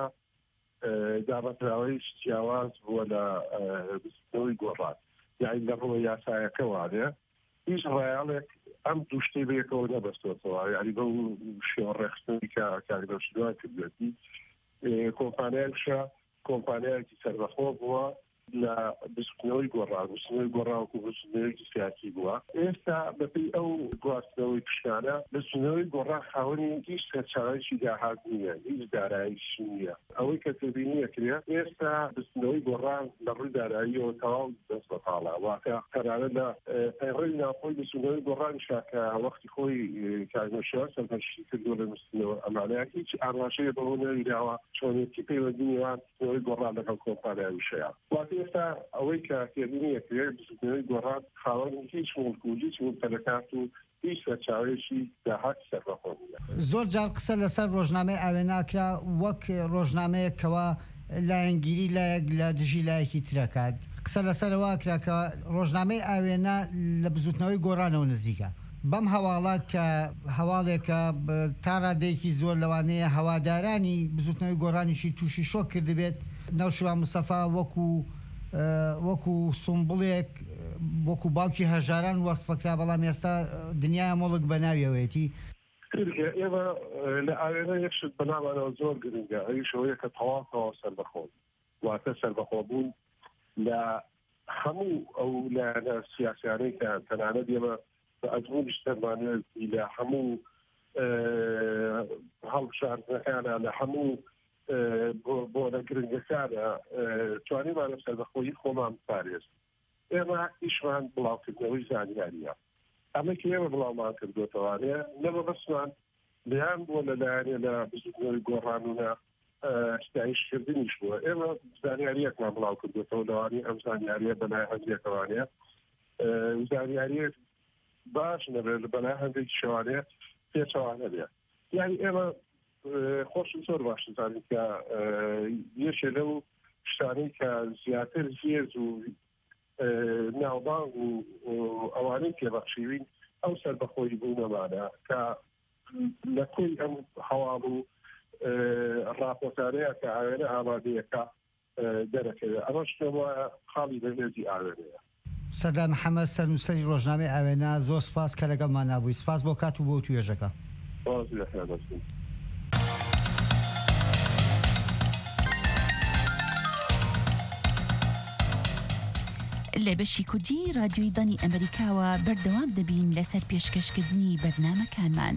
[SPEAKER 16] دابەتراوەی جیاواز بووە لە بزوتنەوەی گۆڕان یعنی لە ڕۆ یاسایەکە وانێ هیچ ڕایاڵێک ئەم دوشتەی بەیەکەوە نەبەستۆتەوە یعنی بەو شێوە ڕێخستنی کە کاردەشتوان کردێتی کۆمپانیای وشە کۆمپانیایەکی سەربەخۆ بووە لە بزوتنەوەی گۆڕان بزوتنەوەی گۆڕاوەکو بزوتنەوەیکی سیاسی بووە ئێستا بەپێی ئەو گواستنەوەی پشکانە بزوتنەوەی گۆڕان خاوەنی هیچ سەرچاوەیەکی داهات نییە هیچ داراییشی نییە ئەوەی کە تێبینیە کرێ ئێستا بزوتنەوەی گۆڕان لە ڕووی داراییەوە تەواو دەست بەتاڵە واکە قەرارە لە پەیڕەوی ناوخۆی بزوتنەوەی گۆڕانیشا کە وەختی خۆی کارنەشەوە سەرپەرشتی کردووە لە بزوتنەوە ئەمانەیە هیچ ئاماژەیە بەوە نەویراوە چۆنێتی پەیوەندی نێوان بزوتنەوەی گۆڕان لەگەڵ کۆمپانیای وشەیە ئێستا ئەوەی کە تێبینیە کرێ بزوتنەوەی گۆڕان خاوەنی هیچ مڵک و هیچ مڵکەکات و هیچ سەرچاوەیەکی داهات سەربەخۆ نییە
[SPEAKER 15] زۆر جار قسە لەسەر ڕۆژنامەی ئاوێناکرا وەک ڕۆژنامەیەکەوە لایەنگیری لایەک لە دژی لایەکی ترەکات قسە لەسەرەوە کرا کە ڕۆژنامەی ئاوێنە لە بزوتنەوەی گۆڕانەوە نزیکە بەم هەواڵات کە هەواڵێکە تا ڕادەیەکی زۆر لەوانەیە هەوادارانی بزوتنەوەی گۆڕانیشی تووشی شۆک کردبێت نەوشیوان مستەفا وەکو وەکو سمبڵێک وەکو باوکی هەژاران وەسفەکرا بەڵام ئێستا دنیای مۆڵک بە ناویەوەیەتی
[SPEAKER 16] ئێمە لە ئاوێنە یەکشت بەنامانەوە زۆر گرنگە ئەویشەوەیە کە تەواوەوە سەربەخۆن واتە سەربەخۆبوون لە هەموو ئەو لایەنە سیاسیانەی کە تەنانەت ئێمە بە ئەزموونیش دەمانێت لە هەموو هەڵبژاردنەکانە لە هەموو بۆ لە گرنگەکانە توانیمانە سەربەخۆیی خۆمان پارێز ئێمە ئیشمان بڵاوکردنەوەی زانیاریە ئەمەکی ئێمە بڵاومان کردوتەوانەیە نەبە بەسمان لیان بۆ لەلایەنێ لە بزوتنەوەی گۆڕانونە ستایشکردنیش بووە ئێمە زانیاریەکمان بڵاو کردوتەوە لەوانی ئەم زانیاریە بەلای هەندێکەوانەیە زانیاریەک باش نەبێت بەلای هەندێک شەوانەیە پێچەوانە بێت یعنی ئێمە خۆشم زۆر باش زانین کە یەکێ لەو شتانەی کە زیاتر هێز و ناوبانگ و ئەوانەی پێبەخشیوین ئەو سەربەخۆیی بوونەمانە کە لە کوی ئەم هەواڵ و ڕاپۆرتانەیە کە ئاوێنە ئامادەیەەکە دەرەکەوێت ئەمە شتەوە خاڵی بەهێزی ئاوێنەیە
[SPEAKER 15] سەدا محەممەد سەرنووسەری ڕۆژنامەی ئاوێنە زۆر سپاس کە لەگەڵمان نابووی سپاس بۆ کات و بۆ توێژەکە
[SPEAKER 1] لە بەشی کوردی رادیۆی دانی ئەمریکاوە بەردەوام دەبین لەسەر پێشکەشکردنی بەرنامەکانمان.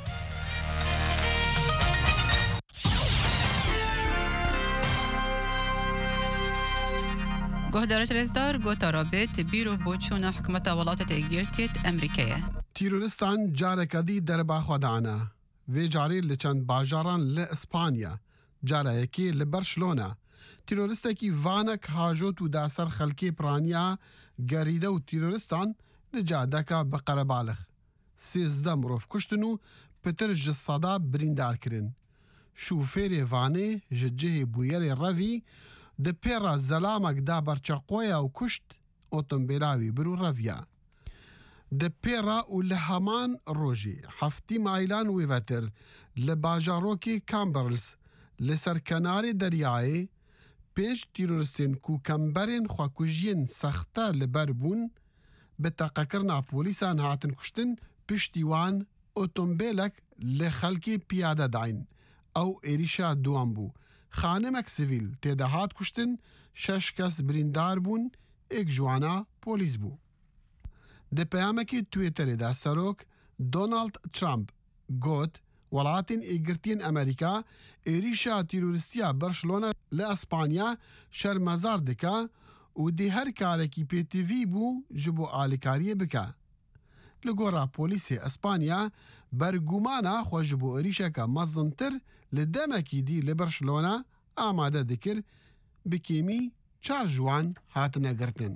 [SPEAKER 17] گۆهدارە لێزدار گۆتارابێت بیرۆ بۆ چوونە حکومەتە وڵاتە یەکگرتوێت ئەمریکەیە.
[SPEAKER 10] تیرۆریستان جارێکەدی دەرەباخوادانە وێ جارێ لە چەند باژاران لە ئیسپانیا جارایەکی لە بەرشلۆنە تیرۆریستێکی vانەک هاژۆت و داسەر خەلکی پرانیا گەریدە و تیرۆریستان نجادەکە بە قەرەباڵغ سێزدە مرۆڤ کوشتن و پتر ji سەدا بریندارکردن. شوفێرê vanê ji cihê bûyerê revî di pêra zelamek da berçeqoya û kuşt otomobîla wî bir û reviya. Di pêra û li heman rojê heftî maylan wê vetir li bajarokê Camberles li ser kenarê deryayê pêş tîroristên ku kemberên xwekujiyên sexte li ber bûn bi teqekirina polîsan hatin kuştin piştî wan otomobîlek li xelkê piyade dayîn. Ew êrişa duan bû. Xanemek sivîl têde hat kuştin, şeş kes birîndar bûn, êk ji wana polîs bû. Di peyamekê Twitterê de serok دونالد ترامپ گوت وڵاتین ئیگرتین ئەمریکا ئێریشا تیرۆریستیە بەرشلۆنە لە ئەسپانیا شەرمەزار دکا و دێ هەر کارێکی پێتیڤی بوو ji بۆ ئالیکاریە بکە. li gora polîsê Espanya bergumana xwe ji bo êrişeka mezintir li demekî dî li Barcelona amade dikir, bi kêmî çar ji wan hatine girtin.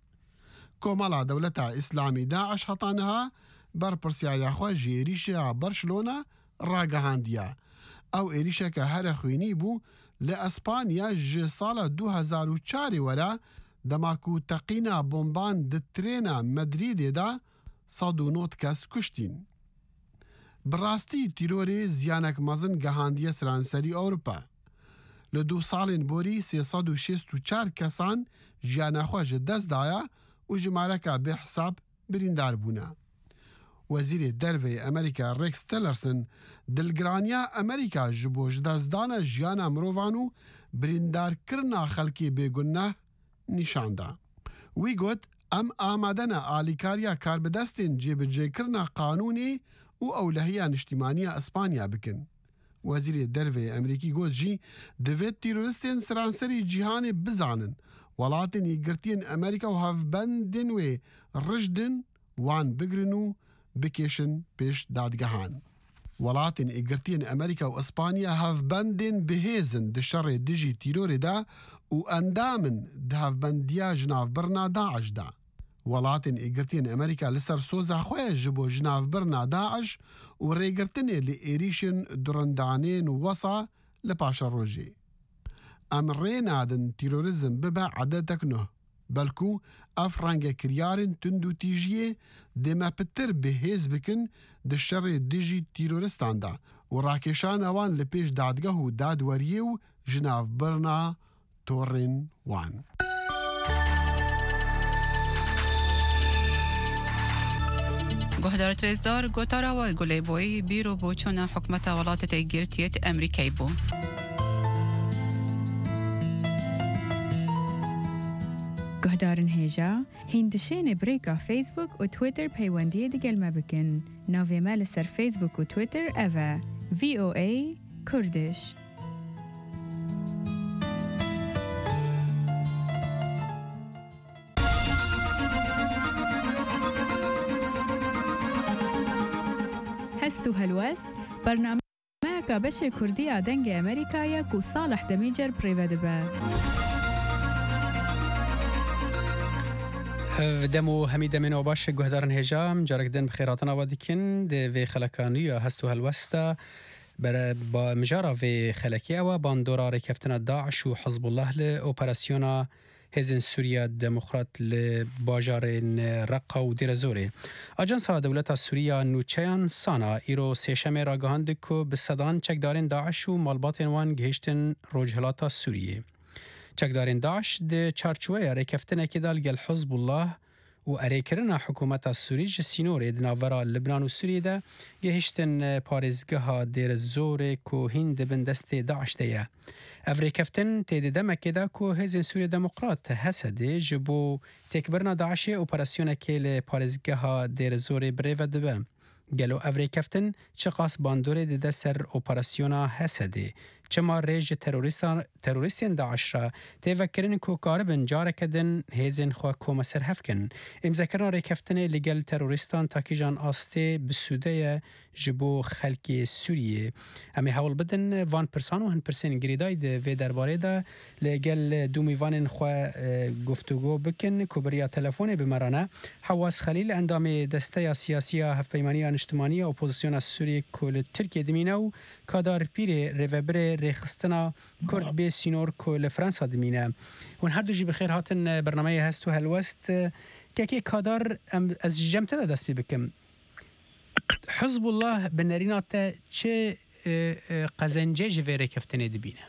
[SPEAKER 10] Komala Dewleta İslamî Daeş heta niha ber pirsyariya xwe ji êrişa Barcelona ragihandiye. Ew êrişeke here xwînî bû li Espanya ji sala du hezar û çarê were dema ku teqîna bomban di trêna Madrîdê de sed û nod kes kuştîn. Bi rastî tîrorê ziyanek mezin gihandiye seranserî Ewropa. Li du salên borî sê sed û şêst û çar kesan jiyana xwe ji dest daya û ji mareka bêhesab birîndar bûne. Wezîrê Derveyê Amerîka Rex Tillerson dilgiraniya Amerîka ji bo ji destdana jiyana mirovan û birîndarkirina xelkê bêgunneh nîşan da. Wî got em amade ne alîkariya karbidestên cêbicêkirina qanûnê û ewlehiya niştimaniya Espanya bikin. Wezîrê Derveyê Amerîkî got jî divê tîroristên seranserî cîhanê bizanin welatên yekgirtiyên Amerîka û hevbendên wê rijdin wan bigirin û bikêşin pêş dadgehan. Welatên yekgirtiyên Amerîka û Espanya hevbendên bihêzin di şerê dijî tîrorê de û endamin di hevbendiya jinavbirina Daeş de. Welatên êgirtiyên Amerîka li ser soza xwe ji bo jinavbirina Daeş û rêgirtinê li êrişên durindanên wesa li paşa rojê. Em rê nadin tîrorizm bibe edetek nû, belkû ev rengekiryarên tund û tîjiyê dê me pitir bihêz bikin di şerê dijî tîroristan de û rakêşana wan li pêş dadgeh û dadweriyê û jinavbirina torên wan.
[SPEAKER 17] گهدار تریزدار گوتارا و گلی بوی بیرو بوچون حکمت ولایت یکگرتیت امریکایی بو.
[SPEAKER 18] گهدارن هیجا هندشین بریکا فیسبوک و تویتر پیوندی دیگل مبکن. ناوی مال سر فیسبوک و تویتر اوه وی او ای کردش. هستو هلوست برنامه که بشه کردی آدنگ امریکایی که صالح دمیجر پریوده به
[SPEAKER 19] دمو حمید من و باش گهدارن هجام جارک دن بخیراتنا و دیکن ده و خلکانی هستو هلوستا بر با مجارا و خلکی و باندورا رکفتنا داعش و حزب الله لأوپراسیونا هزن سوریا دموکرات لباجارین رقا و دیر زوری. آجانس دولت سوریا نوچیان سانا ایرو سیشم راگهاند که به صدان چکدارین داعش و مالبات وان گهشتن روجهلات سوریه. چکدارین داعش ده چارچوه رکفتن اکیدال گل حزب الله و اریکرنا حکومت سوری جسینور دناورا لبنان و سوریه ده گهشتن پارزگاه دیر زور که هند بندست داعش ده. افریکفتن تید دمکی دا که هزین سوری دموکرات حسده جبو تکبرنا داعش اپراسیون که لپارزگاه دیر زور بریو دبن. گلو افریکفتن چه قاس باندور دیده سر اپراسیون حسده. چما ریج تروریستین داعش را تیوکرین که کاربن جاره کدن هزین خواه کوم سر هفکن. امزکرنا ریکفتن لگل تروریستان تاکی جان آسته بسوده جبو خلکی سوریه. امی حول بدن وان پرسان و هن پرسین گریدای ده و درباره ده لگل دومی وان خواه گفتگو بکن کبریا تلفون بمرانه حواس خلیل اندام دسته سیاسی هفپیمانی اجتماعی اپوزیسیون سوریه کل ترکیه دمینه و کادار پیر ریوبر رخصتنا کرد به سینور کل فرانسا دمینه. ون هر دو جی بخیر هاتن برنامه هست و هلوست که که کادار از جمعه ده دست بی بکم. حزب الله بنرینات چه قزنجه جویره کفتنه دبینه؟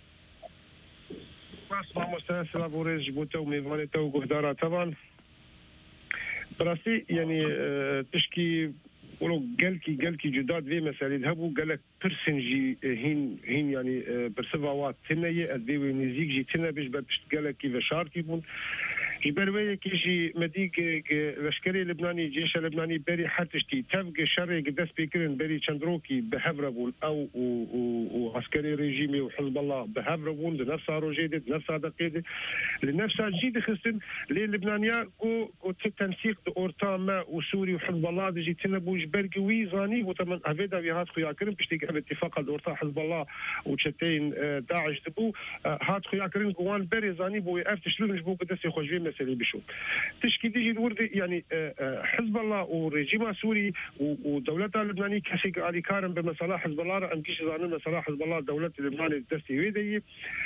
[SPEAKER 16] اسمع مستند سلابوريج بوتا وميفاني تو قهدارة طبعا براسي يعني تشكي ولو قالكي قالكي جداد في مسائل هبو قالك برسنجي هين هين يعني برسفاوات تنية ادبي ونزيك جي تنا باش باش قالك كيف شارتي بون يبروي كيجي مديك لشكري لبناني جيش اللبناني بري حتشتي تفق شر قداس بيكرن بري تشندروكي بهفربول او وعسكري ريجيمي وحزب الله بهفربول لنفسها روجيدة لنفسها دقيقة لنفسها جيد خصن للبنانيا كو كو تنسيق اورتاما وسوري وحزب الله دي تنبوج برقي ويزاني وطبعا هذا بيهات خويا كرم بشتي اتفاق الاورتا حزب الله وشتين داعش دبو هات خويا كرم قوان بري زاني بو افتشلون بو قداس يخرج مسألة بشو تشكي تيجي الورد يعني حزب الله ورجيم سوري ودولتها اللبنانية كشيء علي كارم بمصالح حزب الله أم كيش زانين مصالح حزب الله دولة اللبنانية دستي ويدي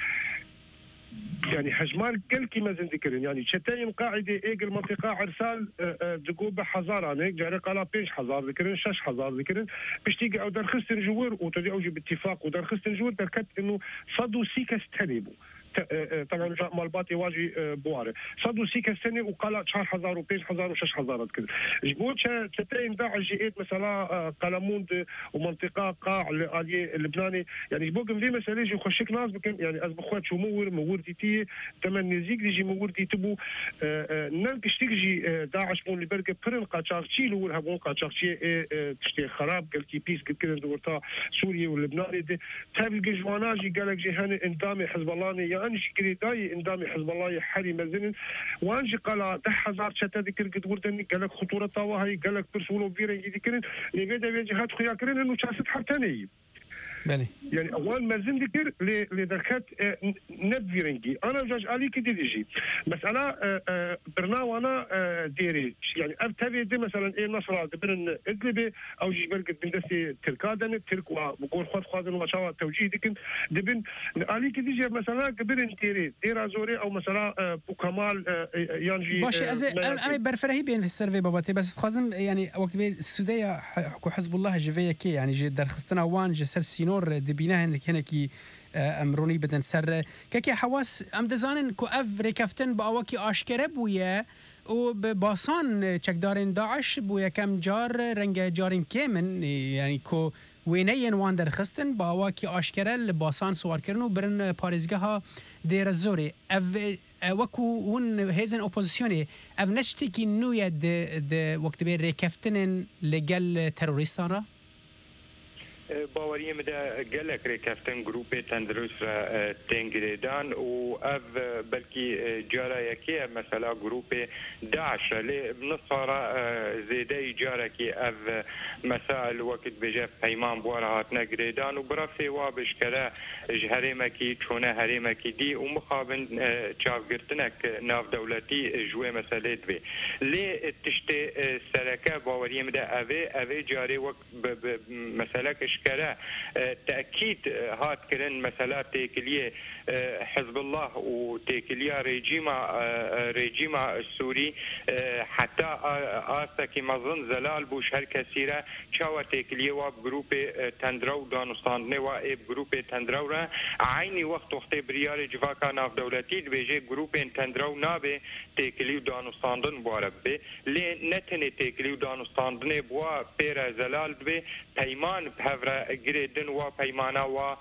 [SPEAKER 16] يعني حجمار كل كما ذكرين يعني شتين قاعدة إيج المنطقة عرسال دقوبة حزارة نيك جاري قالا بيش حزار ذكرين شش حزار ذكرين باش تيجي أو درخستن جوور وتدي أوجي باتفاق ودرخستن جوور دركت إنه صدوا سيكا استنبوا طبعا مالباتي واجي بواره صدوا سيكا السنه وقال شهر حزار وبيش حزار وشش حزارات كذا جبوت شتين داعش جيت مثلا قلموند ومنطقه قاع اللبناني يعني جبوك في مساله يجي يخشك ناس بكم يعني از بخوات شو مور مور ديتي تمن نزيك يجي مور دي تبو نلقش تيجي داعش بون لبرك برن قاچاقشي لو هبون قاچاقشي تشتي خراب قال كي بيس كده دورتا سوريا واللبناني تابل جواناجي قالك جهان اندامي حزب الله يعني شكري داي اندامي حزب الله حري مزن وانجي قال ده حزار شتا ذكر قد وردني قالك خطوره طاوه هي قالك برسولو فيرن ذكرن اللي بدا بيجهات خيا كرن انه شاست حتى
[SPEAKER 19] بله
[SPEAKER 16] يعني اول ما زين ذكر لدركات نب فيرنجي انا جاج علي كده ديجي مساله برنا وانا ديري يعني ابتدي دي مثلا ايه نصر دبن ادلبي او جبل قد بندسي تركادن ترك وبقول خد خادن وشاو توجيه ديكن دبن علي كده ديجي مثلا قبل ديري ديرا زوري او مثلا بو كمال يانجي
[SPEAKER 19] باش انا برفرهي بين في السيرفي باباتي بس خازم يعني وقت بين السوديه حزب الله جفيه كي يعني جي درخستنا وان جسر نور دبيناه انك هنا كي امروني بدن سر كي حواس ام دزانن كو اف ريكفتن باوكي اشكره بويا وباسان تشكدارين داعش بويا كم جار رنگ جارين كيمن يعني كو وينين وان درخستن باوكي اشكره لباسان سوار كرن وبرن باريزگها دير الزوري اف وكو هون هيزن اوبوزيسيوني اف نشتكي نويا د د وقت بين ريكفتن لجل تيروريستان
[SPEAKER 20] باوریم ده گلک ریکفتن گروپ تندرست را تنگریدان و اف بلکی جارا یکی مثلا گروپ داعش لی بنصارا زیده جارا کی اف مسائل وقت بجه پیمان بوارهات نگریدان و برافی وابش کرا جهرمکی چونه هرمکی دی و مخابن چافگرتنک ناف دولتی جوه مسئله دوی لی تشت سرکه باوریم ده اوه اوه جاری وقت مسئله کش كره تأكيد هات كرن مسألة تيكلية حزب الله وتيكلية ريجيما ريجيما السوري حتى آسا كي مظن زلال بوش هر كثيرة شاوة تيكلية واب جروب تندرو دانستاندنه واب جروب تندرو را عيني وقت وقت بريار جواكا ناف دولتي بيجي جروب تندرو نابه تيكلية دانستاندن بوارب بي لي نتنه تيكلية دانستاندنه بوا بيرا زلال بي پیمان بهفره گریدن و پیمانا و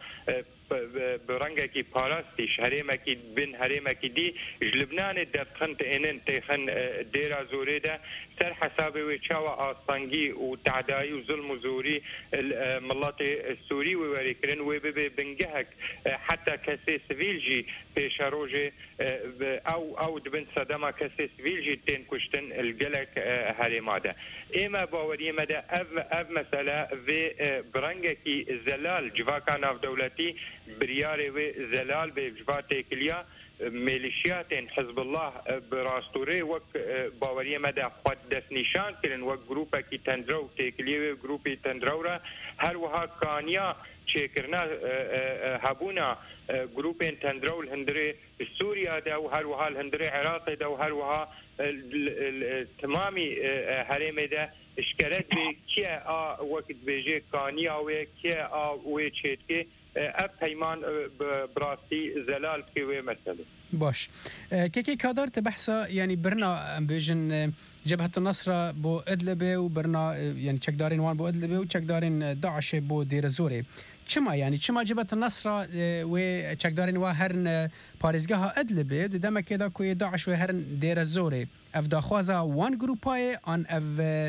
[SPEAKER 20] برنگه کی پاراستیش هرمه کی بن هرمه کی دی لبنان در خنت اینن تخن دیرا زوری ده سر حساب و چاوا آستانگی و تعدایی و ظلم و زوری ملت سوری و وریکرن و به بنگهک حتی کسی سویل جی پیش روج او او دبن صدما کسی سویل جی تین کشتن الگلک هرمه ده اما باوری مده اف اف مساله و برنگه کی زلال جواکا ناف دولتی برياري وزلال بجوات كليا ميليشيات حزب الله براستوري وك باوريه مدى خود دس نشان كرن وك جروبا كي تندرو تيكليا جروبي تندرورا هل وها كانيا شكرنا هبونا جروبين تندرو الهندري سوريا ده وهل وها الهندري عراقي ده وهل وها تمامي هرمي ده اشكالات بكيا ا وقت بيجي كانيا وكيا ا وشيتكي اب پیمان براستی زلال كيوي مسألة
[SPEAKER 19] باش كيكي كادرت بحثا يعني برنا بيجن جبهة النصر بو ادلبه وبرنا يعني تشكدارين وان بو ادلبه وتشكدارين داعش بو دير زوري چما يعني چما جبت النصر وچکدارین و هرن پارێزگەها ئەدلبێ دەمەکێدا کوێ داعش و هەرن دێرە زۆرێ ئەف داخوازە وان گروپایە ئان ئەف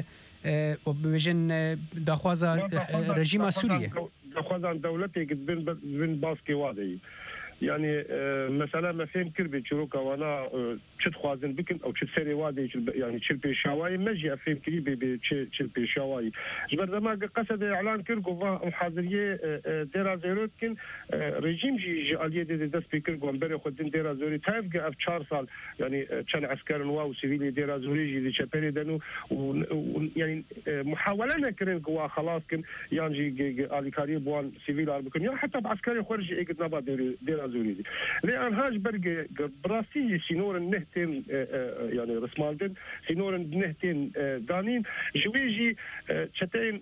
[SPEAKER 19] بژن داخوازە ڕژیما سووریە
[SPEAKER 16] داخوازان دەولەتێک بن باسکێ وادەی يعني مثلا ما فهم كربي شروكا وانا شد خوازن بكن او شد سري وادي يعني شل بيشاواي مجي افهم كريبي بشل بيشاواي جبر ما قصد اعلان كرغو محاضريه ديرا زيروتكن ريجيم جي اليه دي داس بيكرغو امبري خدين ديرا زوري تايب اف چهار سال يعني كان عسكر واو سيفيلي ديرا زوري جي دي شابيري دنو يعني محاوله نكرن قوا خلاص كن يعني الي كاريبوان سيفيل اربكن يعني حتى بعسكري خرج ايقد نبا ديرا زوريدي لأن هاج برجع براسي سينور النهتين يعني رسمالدن سينور النهتين دانين جويجي شتين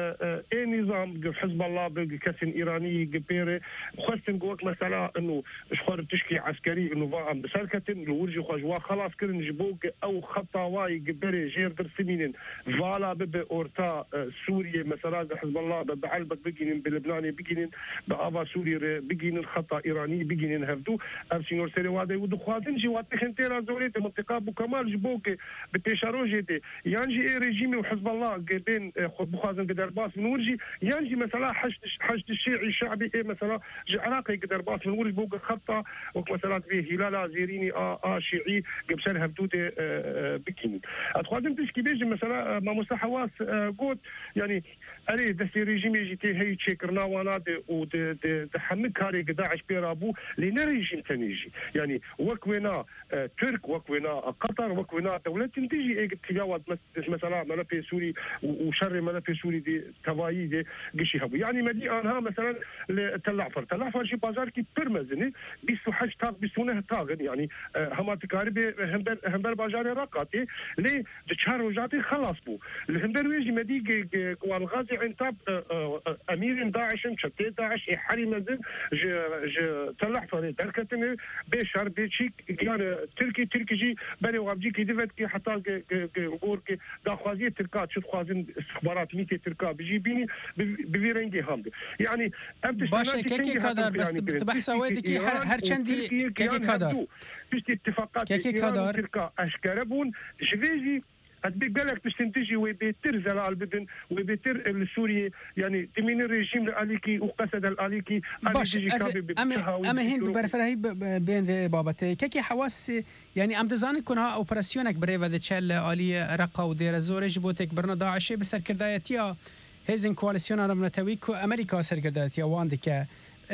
[SPEAKER 16] اي نظام حزب الله بكسن ايراني جبيره خاصة جوك مثلا انه شخور تشكي عسكري انه فاهم بسركتن الورجي خجوا خلاص كرن جبوك او خطاواي جبيره جير درسمين فالا بب اورتا سوريا مثلا حزب الله بعلبك بيجين بلبنان بيجين بابا سوريا بيجين الخطا ايراني بيجين هفدو ارسينور سيري وادي ودخواتن جي واتي خنتيرا زوريتي منطقه بو كمال جبوك بتيشاروجيتي يانجي اي ريجيمي وحزب الله بين بخوازن قدر باس من ورجي يانجي مثلا حشد حشد الشيعي الشعبي اي مثلا عراقي قدر باس من ورجي بوق خطه وك مثلا في هلال زيريني ا ا شيعي قبسل هفدوتي بكيني اتخوازن تشكي بيجي مثلا ما مستحواس قوت يعني اري دسي ريجيمي جيتي هي تشكرنا وانا ود تحمل كاري قداعش بيرابو لنا ريجيم تنيجي يعني وكوينا آه ترك وكوينا قطر وكوينا دولة تنتجي اي تجاوز مثلا ملف سوري وشر ملف سوري دي توايي دي قشي هبو يعني مدي انها مثلا تلعفر تلعفر شي بازار كي برمزني بيسو حاج تاغ بيسونه تاغن يعني آه هما تكاربي همبر همبر بازار راقاتي لي تشهر وجاتي خلاص بو الهمبر ويجي مدي والغازي عنتاب آه آه امير داعش شتي داعش حري مزن ج ج تلعفر دركتني بشر بيشيك يعني تركي تركي جي بني وابجي كي ديفت كي حتى غور كي داخوازي تركات شو خوازن استخبارات ميتي تركا بيجي بيني بفيرنجي هامد يعني
[SPEAKER 19] باشا كيكي كادر بس تبحث ويدك هر هر چندي كيكي كادر
[SPEAKER 16] بيشتي اتفاقات
[SPEAKER 19] كيكي كادر
[SPEAKER 16] تركا اشكربون جفيجي هتبيك بالك باش تنتجي وبيتر زلال بدن وبيتر السوري يعني تمين الرجيم الاليكي وقصد الاليكي
[SPEAKER 19] باش اما اما هند برفرهي بين بابتي كيكي حواس يعني ام دزان كونها اوبراسيونك بريفا دتشل الي رقا ودير زورج بوتك برنا داعش بسر كردايتيا هيزن كواليسيون رمنتويكو امريكا سر كردايتيا واندك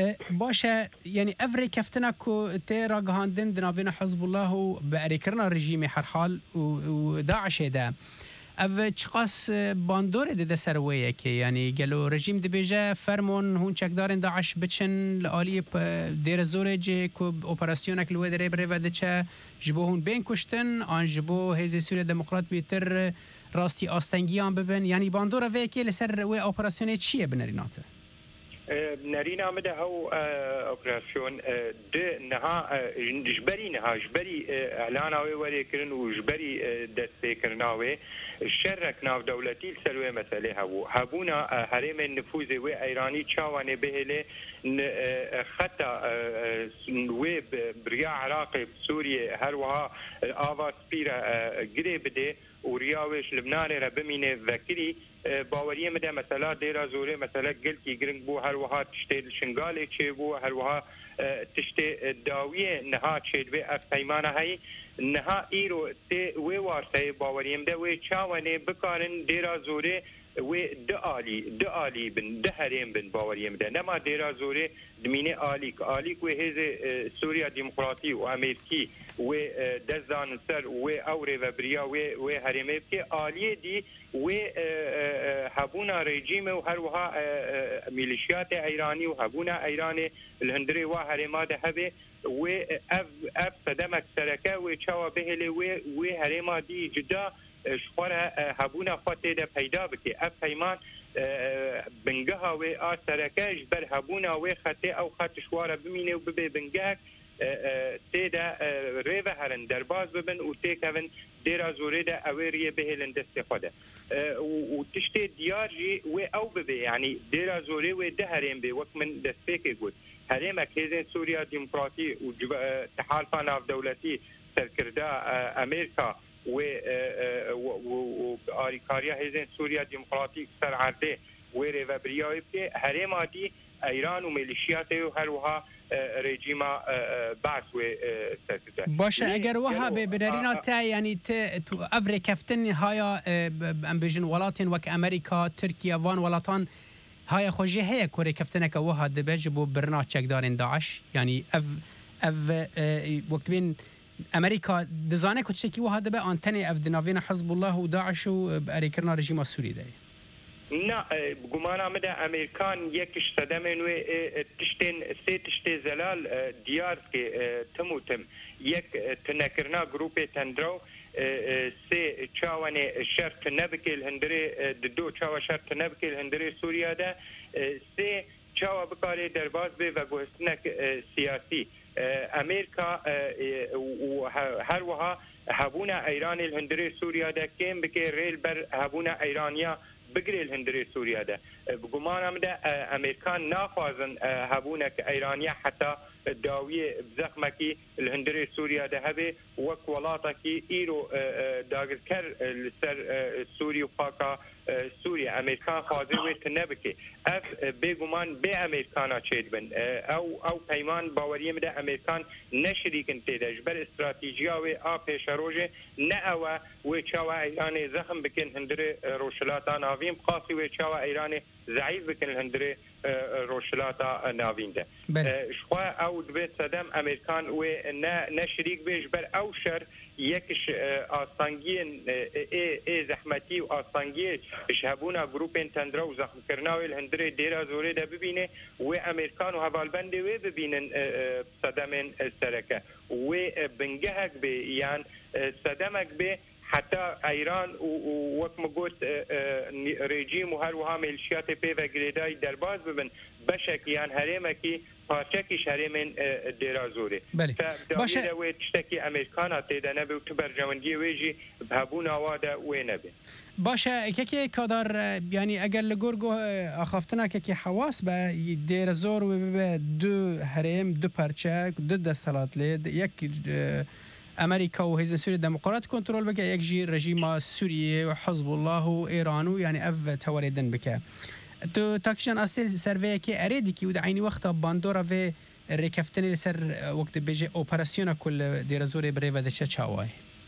[SPEAKER 19] باشا يعني افري كفتناكو تيرا غاندن دنابين حزب الله وباريكرنا رجيمي حرحال وداعش دا اف تشقاس باندور دي سرويه كي يعني قالوا رجيم دبيجا فرمون هون چکدارن داعش بچن لالي دير زورج كو اوبراسيونك الودري بريفا دچا جبوهن بين كشتن ان جبو هيزي سوريا ديمقراط بيتر راستي استنگيان ببن يعني باندور ويكي لسر وي اوبراسيون تشيه بنريناته
[SPEAKER 20] نارينا مدى هو اوبراسيون د نها جبري نها جبري اعلاناوي وريكرن وجبري دستيكرناوي شرك ناف دولتي السلوى مسألة هو هابونا هرم النفوذ و ايراني تشاواني بهله خطا ويب بريا عراقي بسوريا هروها آواز بيرا قريب دي ورياوش لبنان ربمينه ذكري باوريه مده مثلا ديرا زوري مثلا قلتي جرينج بو هروها تشتي الشنغالي تشي بو هروها تشتي الداويه نها تشي بي افيمانه هي نها ايرو تي وي وارتي باوريه مده وي تشاوني بكارن ديرا زوري و دالي دالي بن دهرين بن باوريم ده نما ديرا زوري دمينه اليك اليك و هز سوريا ديمقراطي و امريكي و دزان سر و اوري و بريا و و هرمي كي اليه دي و هبونا ريجيم و هروها ميليشيات ايراني و هبونا ايراني الهندري و هرما ده هبه و اف اف صدمك سركه و تشوا بهله و و هرما دي جدا شخوره هبونا خاطر ده پیدا بکی اف پیمان بنگها و آسرکش بر هبونا و خطه او خط شواره بمینه و ببه بنگهک تێدا ڕێبە هەرن دەرباز ببن و تێکەون دێرا زۆرێدا ئەوێریە بهێلن دەستی خۆدا و تشتێ دیارژی وێ ئەو ببێ ینی دێرا زۆرێ وێ دە هەرێن بێ وەک من دەستپێکێ گوت هەرێمە کێزێن سووریا دیموکراتی و تحالفا ناودەوڵەتی سەرکردا ئەمریکا و ئاریکاریە هێزێن سووریا دیموکراتی سەر عەردێ وێ رێڤەبریاوی بکێ هەرێما دی ئەیران و میلیشیاتێ و هەروەها رێجیما باس وێ سەرکردا
[SPEAKER 19] باشە ئەگەر وەها بێ بنەرینە تا ینی تو ئەv rêkeftin haya em bêjin welatên wek Amerîka Tirkiye van welatan haya xwe jê heye ku rêkeftineke wiha dibe ji bo birina çekdarên Daeş yanî ev ev wektibên Amerîka dizane ku tiştekî wiha dibe an tenê ev di navêna Hizbullah û Daeş û erêkirina rejîma Sûrî de
[SPEAKER 20] نا گمانا مده امریکان یکش صدمن و تشتین سه تشتی زلال دیار که تموتم یک تنکرنا گروپ تندرو سه چاوان شرط نبکل هندره دو چاو شرط نبکل هندره سوریا ده سه چاو بکاری درباز به و گوهستنک سیاسی امریکا و هر وها هبونا ایران الهندره سوریا ده کم بکه ریل بر هبونا ایرانیا بگری الهندری سوریا ده بگمان هم ده امریکان ناخوازن هبونک ایرانیا حتی داوی بزخمکی الهندری سوریا ده هبه وک ولاتا کی ایرو داگرکر لسر سوری و خاکا سوریا امریکان خوازه ویت نبکه اف بگمان به امریکانا چید بن او او پیمان باوریم ده امریکان نشریکن تیده جبر استراتیجیا و آ پیش روژه نه او و چاوا ایران زخم بکن هندری روشلاتا ناویم خاصی و چاوا ایران ضعیف بکن هندری روشلاتا ناوین ده شخوا او دبیت صدم امریکان و نه شریک بیش بر او شر یکش آسانگین ای زحمتی و آسانگی شهبونا گروپین تندرا و زخم کرناوی الهندری دیرا زوره ده ببینه و امریکان و حوالبنده و ببینن صدمین سرکه و بنگهک بی یعنی صدمک بی حتی ایران و وقت مگوت رژیم و هر وها ملیشیات پی و گریدای درباز ببن بشکیان هرمکی پارچکیش هرمن دیرازوره باشه و تشتکی امریکان تیده نبی و تو برجامندگی ویجی بهبون آواده و نبی
[SPEAKER 19] باشه که که کادر یعنی اگر لگرگو اخافتنا که که حواس به دیرازور و به دو هرم دو پارچک دو دستالات لید یک امریکا و حزب سوری دموکرات کنترل بکه یک جی رژیم سوریه و حزب الله و ایران و یعنی اف توریدن بکه تو تاکشان اصل سروی که اریدی که و عینی وقت باندورا و رکفتنی سر وقت بیجه اپراسیون کل دیرزور بری و دچه چاوای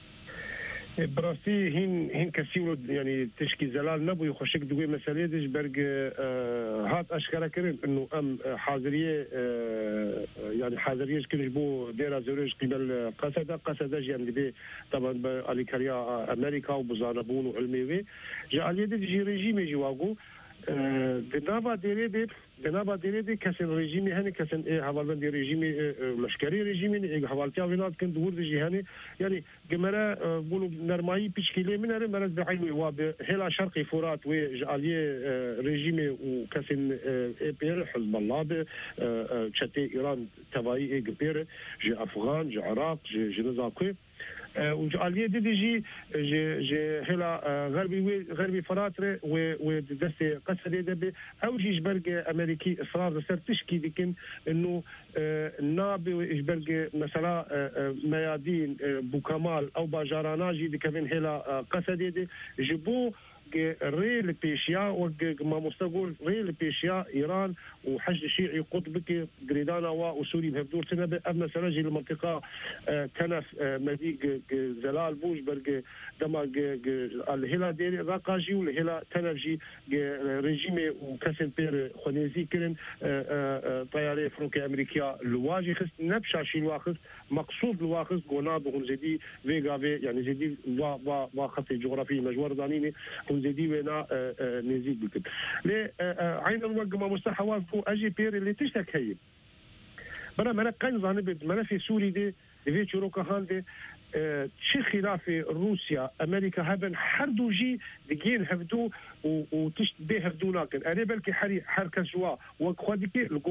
[SPEAKER 16] براستی هین هین کسی رو یعنی تشکی زلال نبوی خوشک دوی مسئله دیش برگ هات اشکره کردن انه ام حاضریه یعنی حاضریش کنش بو دیر زورش قبل قصده قصده جن دی طبعا با الیکاریا امریکا و بزانبون و علمی جالیه دی جی رژیم جواگو دنابا دیره دی دنابا دیره دی کسان رژیمی هنی کسان حوالبند رژیمی لشکری رژیمی حوالتیا وینات کن دور دی هنی یعنی جمرة بقولوا نرماي بيشكيلي من هذا مرز بعيني وبهلا شرقي فرات وجالية رجيمي وكسن إبير حزب الله ب شتى إيران تبعي إبير جي أفغان جي عراق جي جي نزاكوي وجالية دي جي جي جي هلا غربي غربي فراترة ودست قصدي ده أو جي جبرج أمريكي إصرار سر تشكي لكن إنه نابي إجبرج مثلا ميادين بوكمال أو باجاراناجي دي كمان هلا قصدي ده جبو ريل بيشيا وما مستقول ريل بيشيا إيران وحشد شيعي قطبك قريدانا وسوري بهبدور سنة أبنى سنجي المنطقة كنف مديق زلال بوش برق دما الهلا ديري راقاجي والهلا تنفجي رجيمي وكسن بير خنيزي كرن طياري فروكي أمريكيا الواجي خست نبشاشي الواخص مقصود الواخص قناب وهم زيدي فيغا في يعني زيدي وخط جغرافي مجوار دانيني زيدي وينا نزيد بكم ليه عين الوقت ما مستحواذ كو اجي بير اللي تشتك هي برا منا قين زانب منا في سوري دي في شروكا هان دي شي خلاف روسيا امريكا هبن حردو جي دقين هبدو وتشت به هبدو لكن انا بلكي حري حركه جوا وخديكي الجور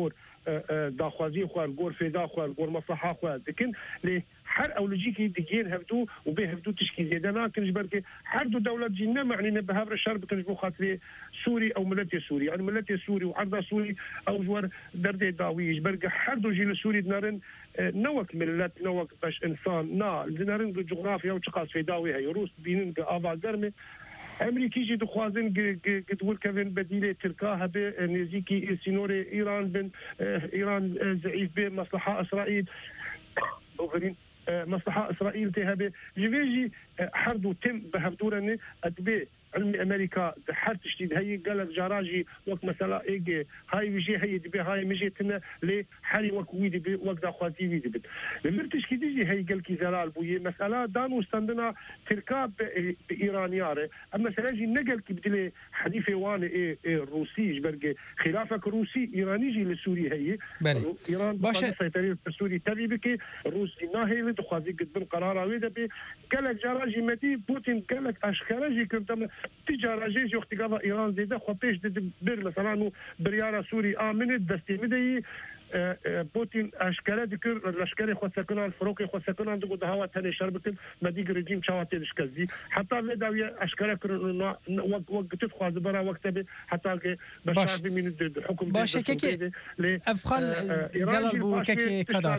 [SPEAKER 16] داخوازی خوار گور فدا خوار گور مصلحه خوار لكن لی هر اولوجيكي ديجين هفدو وبه هفدو تشكيل زيادة ناكنش بركي هر دو دولة جينا معنينا بهابر الشرب كنش بو خاطري سوري او ملتي سوري يعني ملتي سوري وعرضه سوري او جوار دردي داويش بركي هر دو جيل سوري دنارن نوك ملت نوك باش انسان نا دنارن جغرافيا وتقاس في داوي هي روس بينن افا قرمي امريكي جي دخوازن قدول كفن بديله تركاها بنزيكي سينوري ايران بن ايران ضعيف بمصلحه اسرائيل اوغرين مصلحه اسرائيل تهبه جيجي حردو تم بهبدورني ادبي علم امريكا حر تشديد هي قال جراجي وقت مثلا ايجي هاي بيجي هي دبي هاي مجيتنا لي حري وقت ويدي بي وقت اخواتي ويدي بي لمرتش كي تيجي هي قال كي زلال بوي مساله دانو استندنا تركاب بايران ياره اما سلاجي نقل كي بدلي حديث وان اي روسي جبرجي خلافك روسي ايراني جي لسوري هي
[SPEAKER 19] بلي.
[SPEAKER 16] ايران باش سيطري السوري تبي بك روسي ناهي لدخوازي قد بن قرار ويدا بي قال جراجي مدي بوتين قال اشكراجي كنت تجارة جيش وقت قضاء إيران زيادة خطيش بير مثلا بريارة سوري آمنت دستي مدي بوتين أشكال ذكر الأشكال خو سكنان الفروق خو سكنان دقو دهوا تاني شربكن مديق رجيم شواتي الاشكازي حتى لداوية أشكال كر وقت تدخل زبرا وقت به حتى بشار من الحكم
[SPEAKER 19] باش كيكي أفخال زلال بو كيكي كدار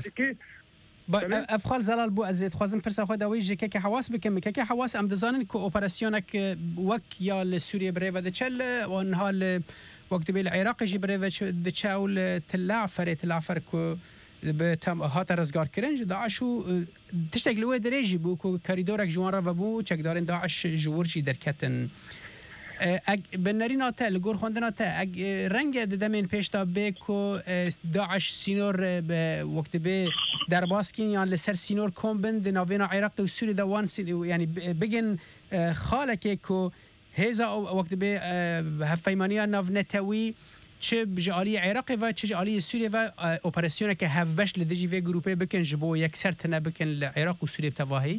[SPEAKER 19] افخال زلال بو از خوازم پرسا خو داوی جه که حواس بکم که حواس ام دزانن کو اپراسیونک وک یا لسوریه بری و دچل و انها وقت به العراق جی بری و دچاول تلع فرت تلع فرکو به تم هات رزگار کرنج داعشو تشتغل و درجی بو کو کریدورک جوان را و بو چک دارن داعش جورجی درکتن اگ بنرین تا لگور خوندن تا اگ رنگ ددمین پیشتا بکو داعش سینور به وقت به در باسکین یا لسر سینور کومبن د ناوینا عراق و سوری دوان یعنی بگن خالک کو هزا وقت به هفیمانیا ناو نتوی چه بجالی عراق و چه جالی سوریه و اپراسیون که هفوش لدجی و گروپه بکن جبو یک سرتنه بکن لعراق و سوریه بتواهی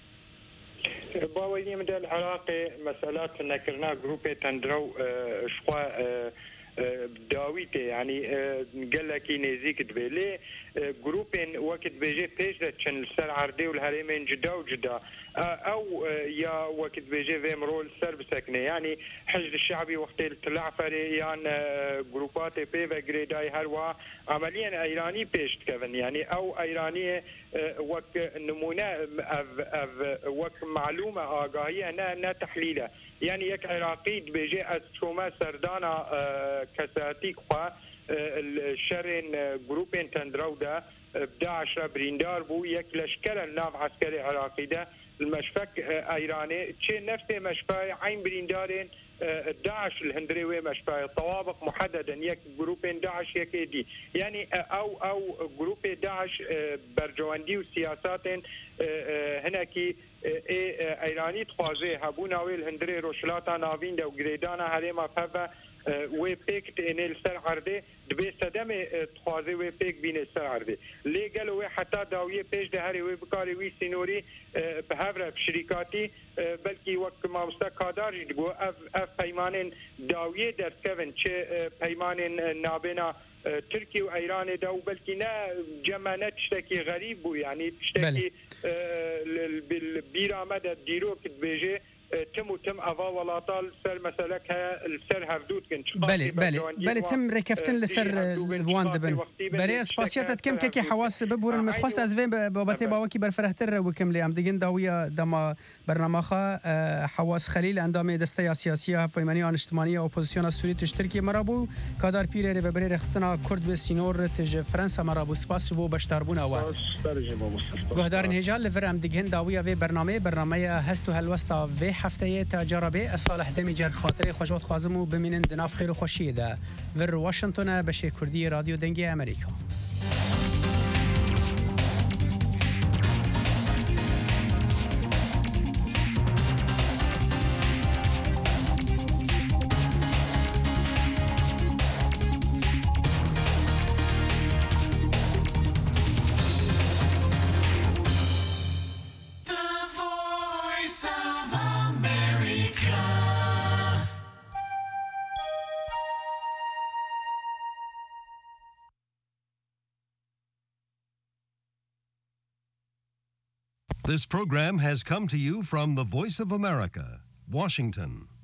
[SPEAKER 20] باوی من دل عراق مسئلات نکرنا گروپ تندرو شخوا داویته يعني قال لك نزيك دبيلي جروبين وقت بيجي بيج لتشن سر عردي والهريمين جدا وجدا او يا وقت بيجي في مرول سر بسكنه يعني حشد الشعبي وقت طلع فريان جروبات بي وغريداي هروا عمليا ايراني بيج كفن يعني او ايراني وقت نمونه اف اف وقت معلومه اغاهيه انا انا تحليله يعني يك عراقي بيجي اسوما سردانا كساتيك خوا الشرين جروبين تندرودا بدا عشرة بريندار بو يك لشكل الناف عسكري عراقي ده المشفك ايراني تشي نفسه مشفاي عين بريندارين داعش الهندريوي مشفاي طوابق محددا يك جروبين داعش يك دي يعني او او جروب داعش برجواندي وسياسات هناكي ايراني تخوازي هبونا ويل هندري روشلاتا نافين دو جريدانا هريما فافا وی پیک تینل سر عرضه دبی صدمه تخوازه وی پیک بین سر عرضه لیگل وی حتی داویه پیش ده هری وی بکاری وی سینوری به هفره شریکاتی بلکی وقت ماوستا کاداری دگو اف اف پیمان داویه در کون چه پیمان نابینا تركيا وايران دا وبلكي نا جمانات تشتكي غريب يعني تشتكي بالبيرا مدى ديروك بيجي تم وتم افا ولاطال سر مسالك السر هفدود كنت
[SPEAKER 19] بله بله بله تم ركفتن لسر الوان دبن بله اسباسيات كم كي حواس ببور المخصص از وين بابتي باوكي برفرهتر وكم لي ام دگن داويه دما برنامجها حواس خليل اندام دسته سياسيه فيمانيه اجتماعيه اپوزيسيون سوري تشتركي مرابو كادار بيري و بري رخصتنا كرد و سينور تج فرنسا مرابو سپاس بو بشتربون او گهدارن هجال لفر ام دگن داويه و برنامه برنامه هستو هلوستا و هفته تجربه صالح دمی جر خاطر خوشوات خوازم و بمینن دناف خیر و خوشی ده ور واشنطن بشه کردی رادیو دنگی امریکا
[SPEAKER 21] This program has come to you from the Voice of America, Washington.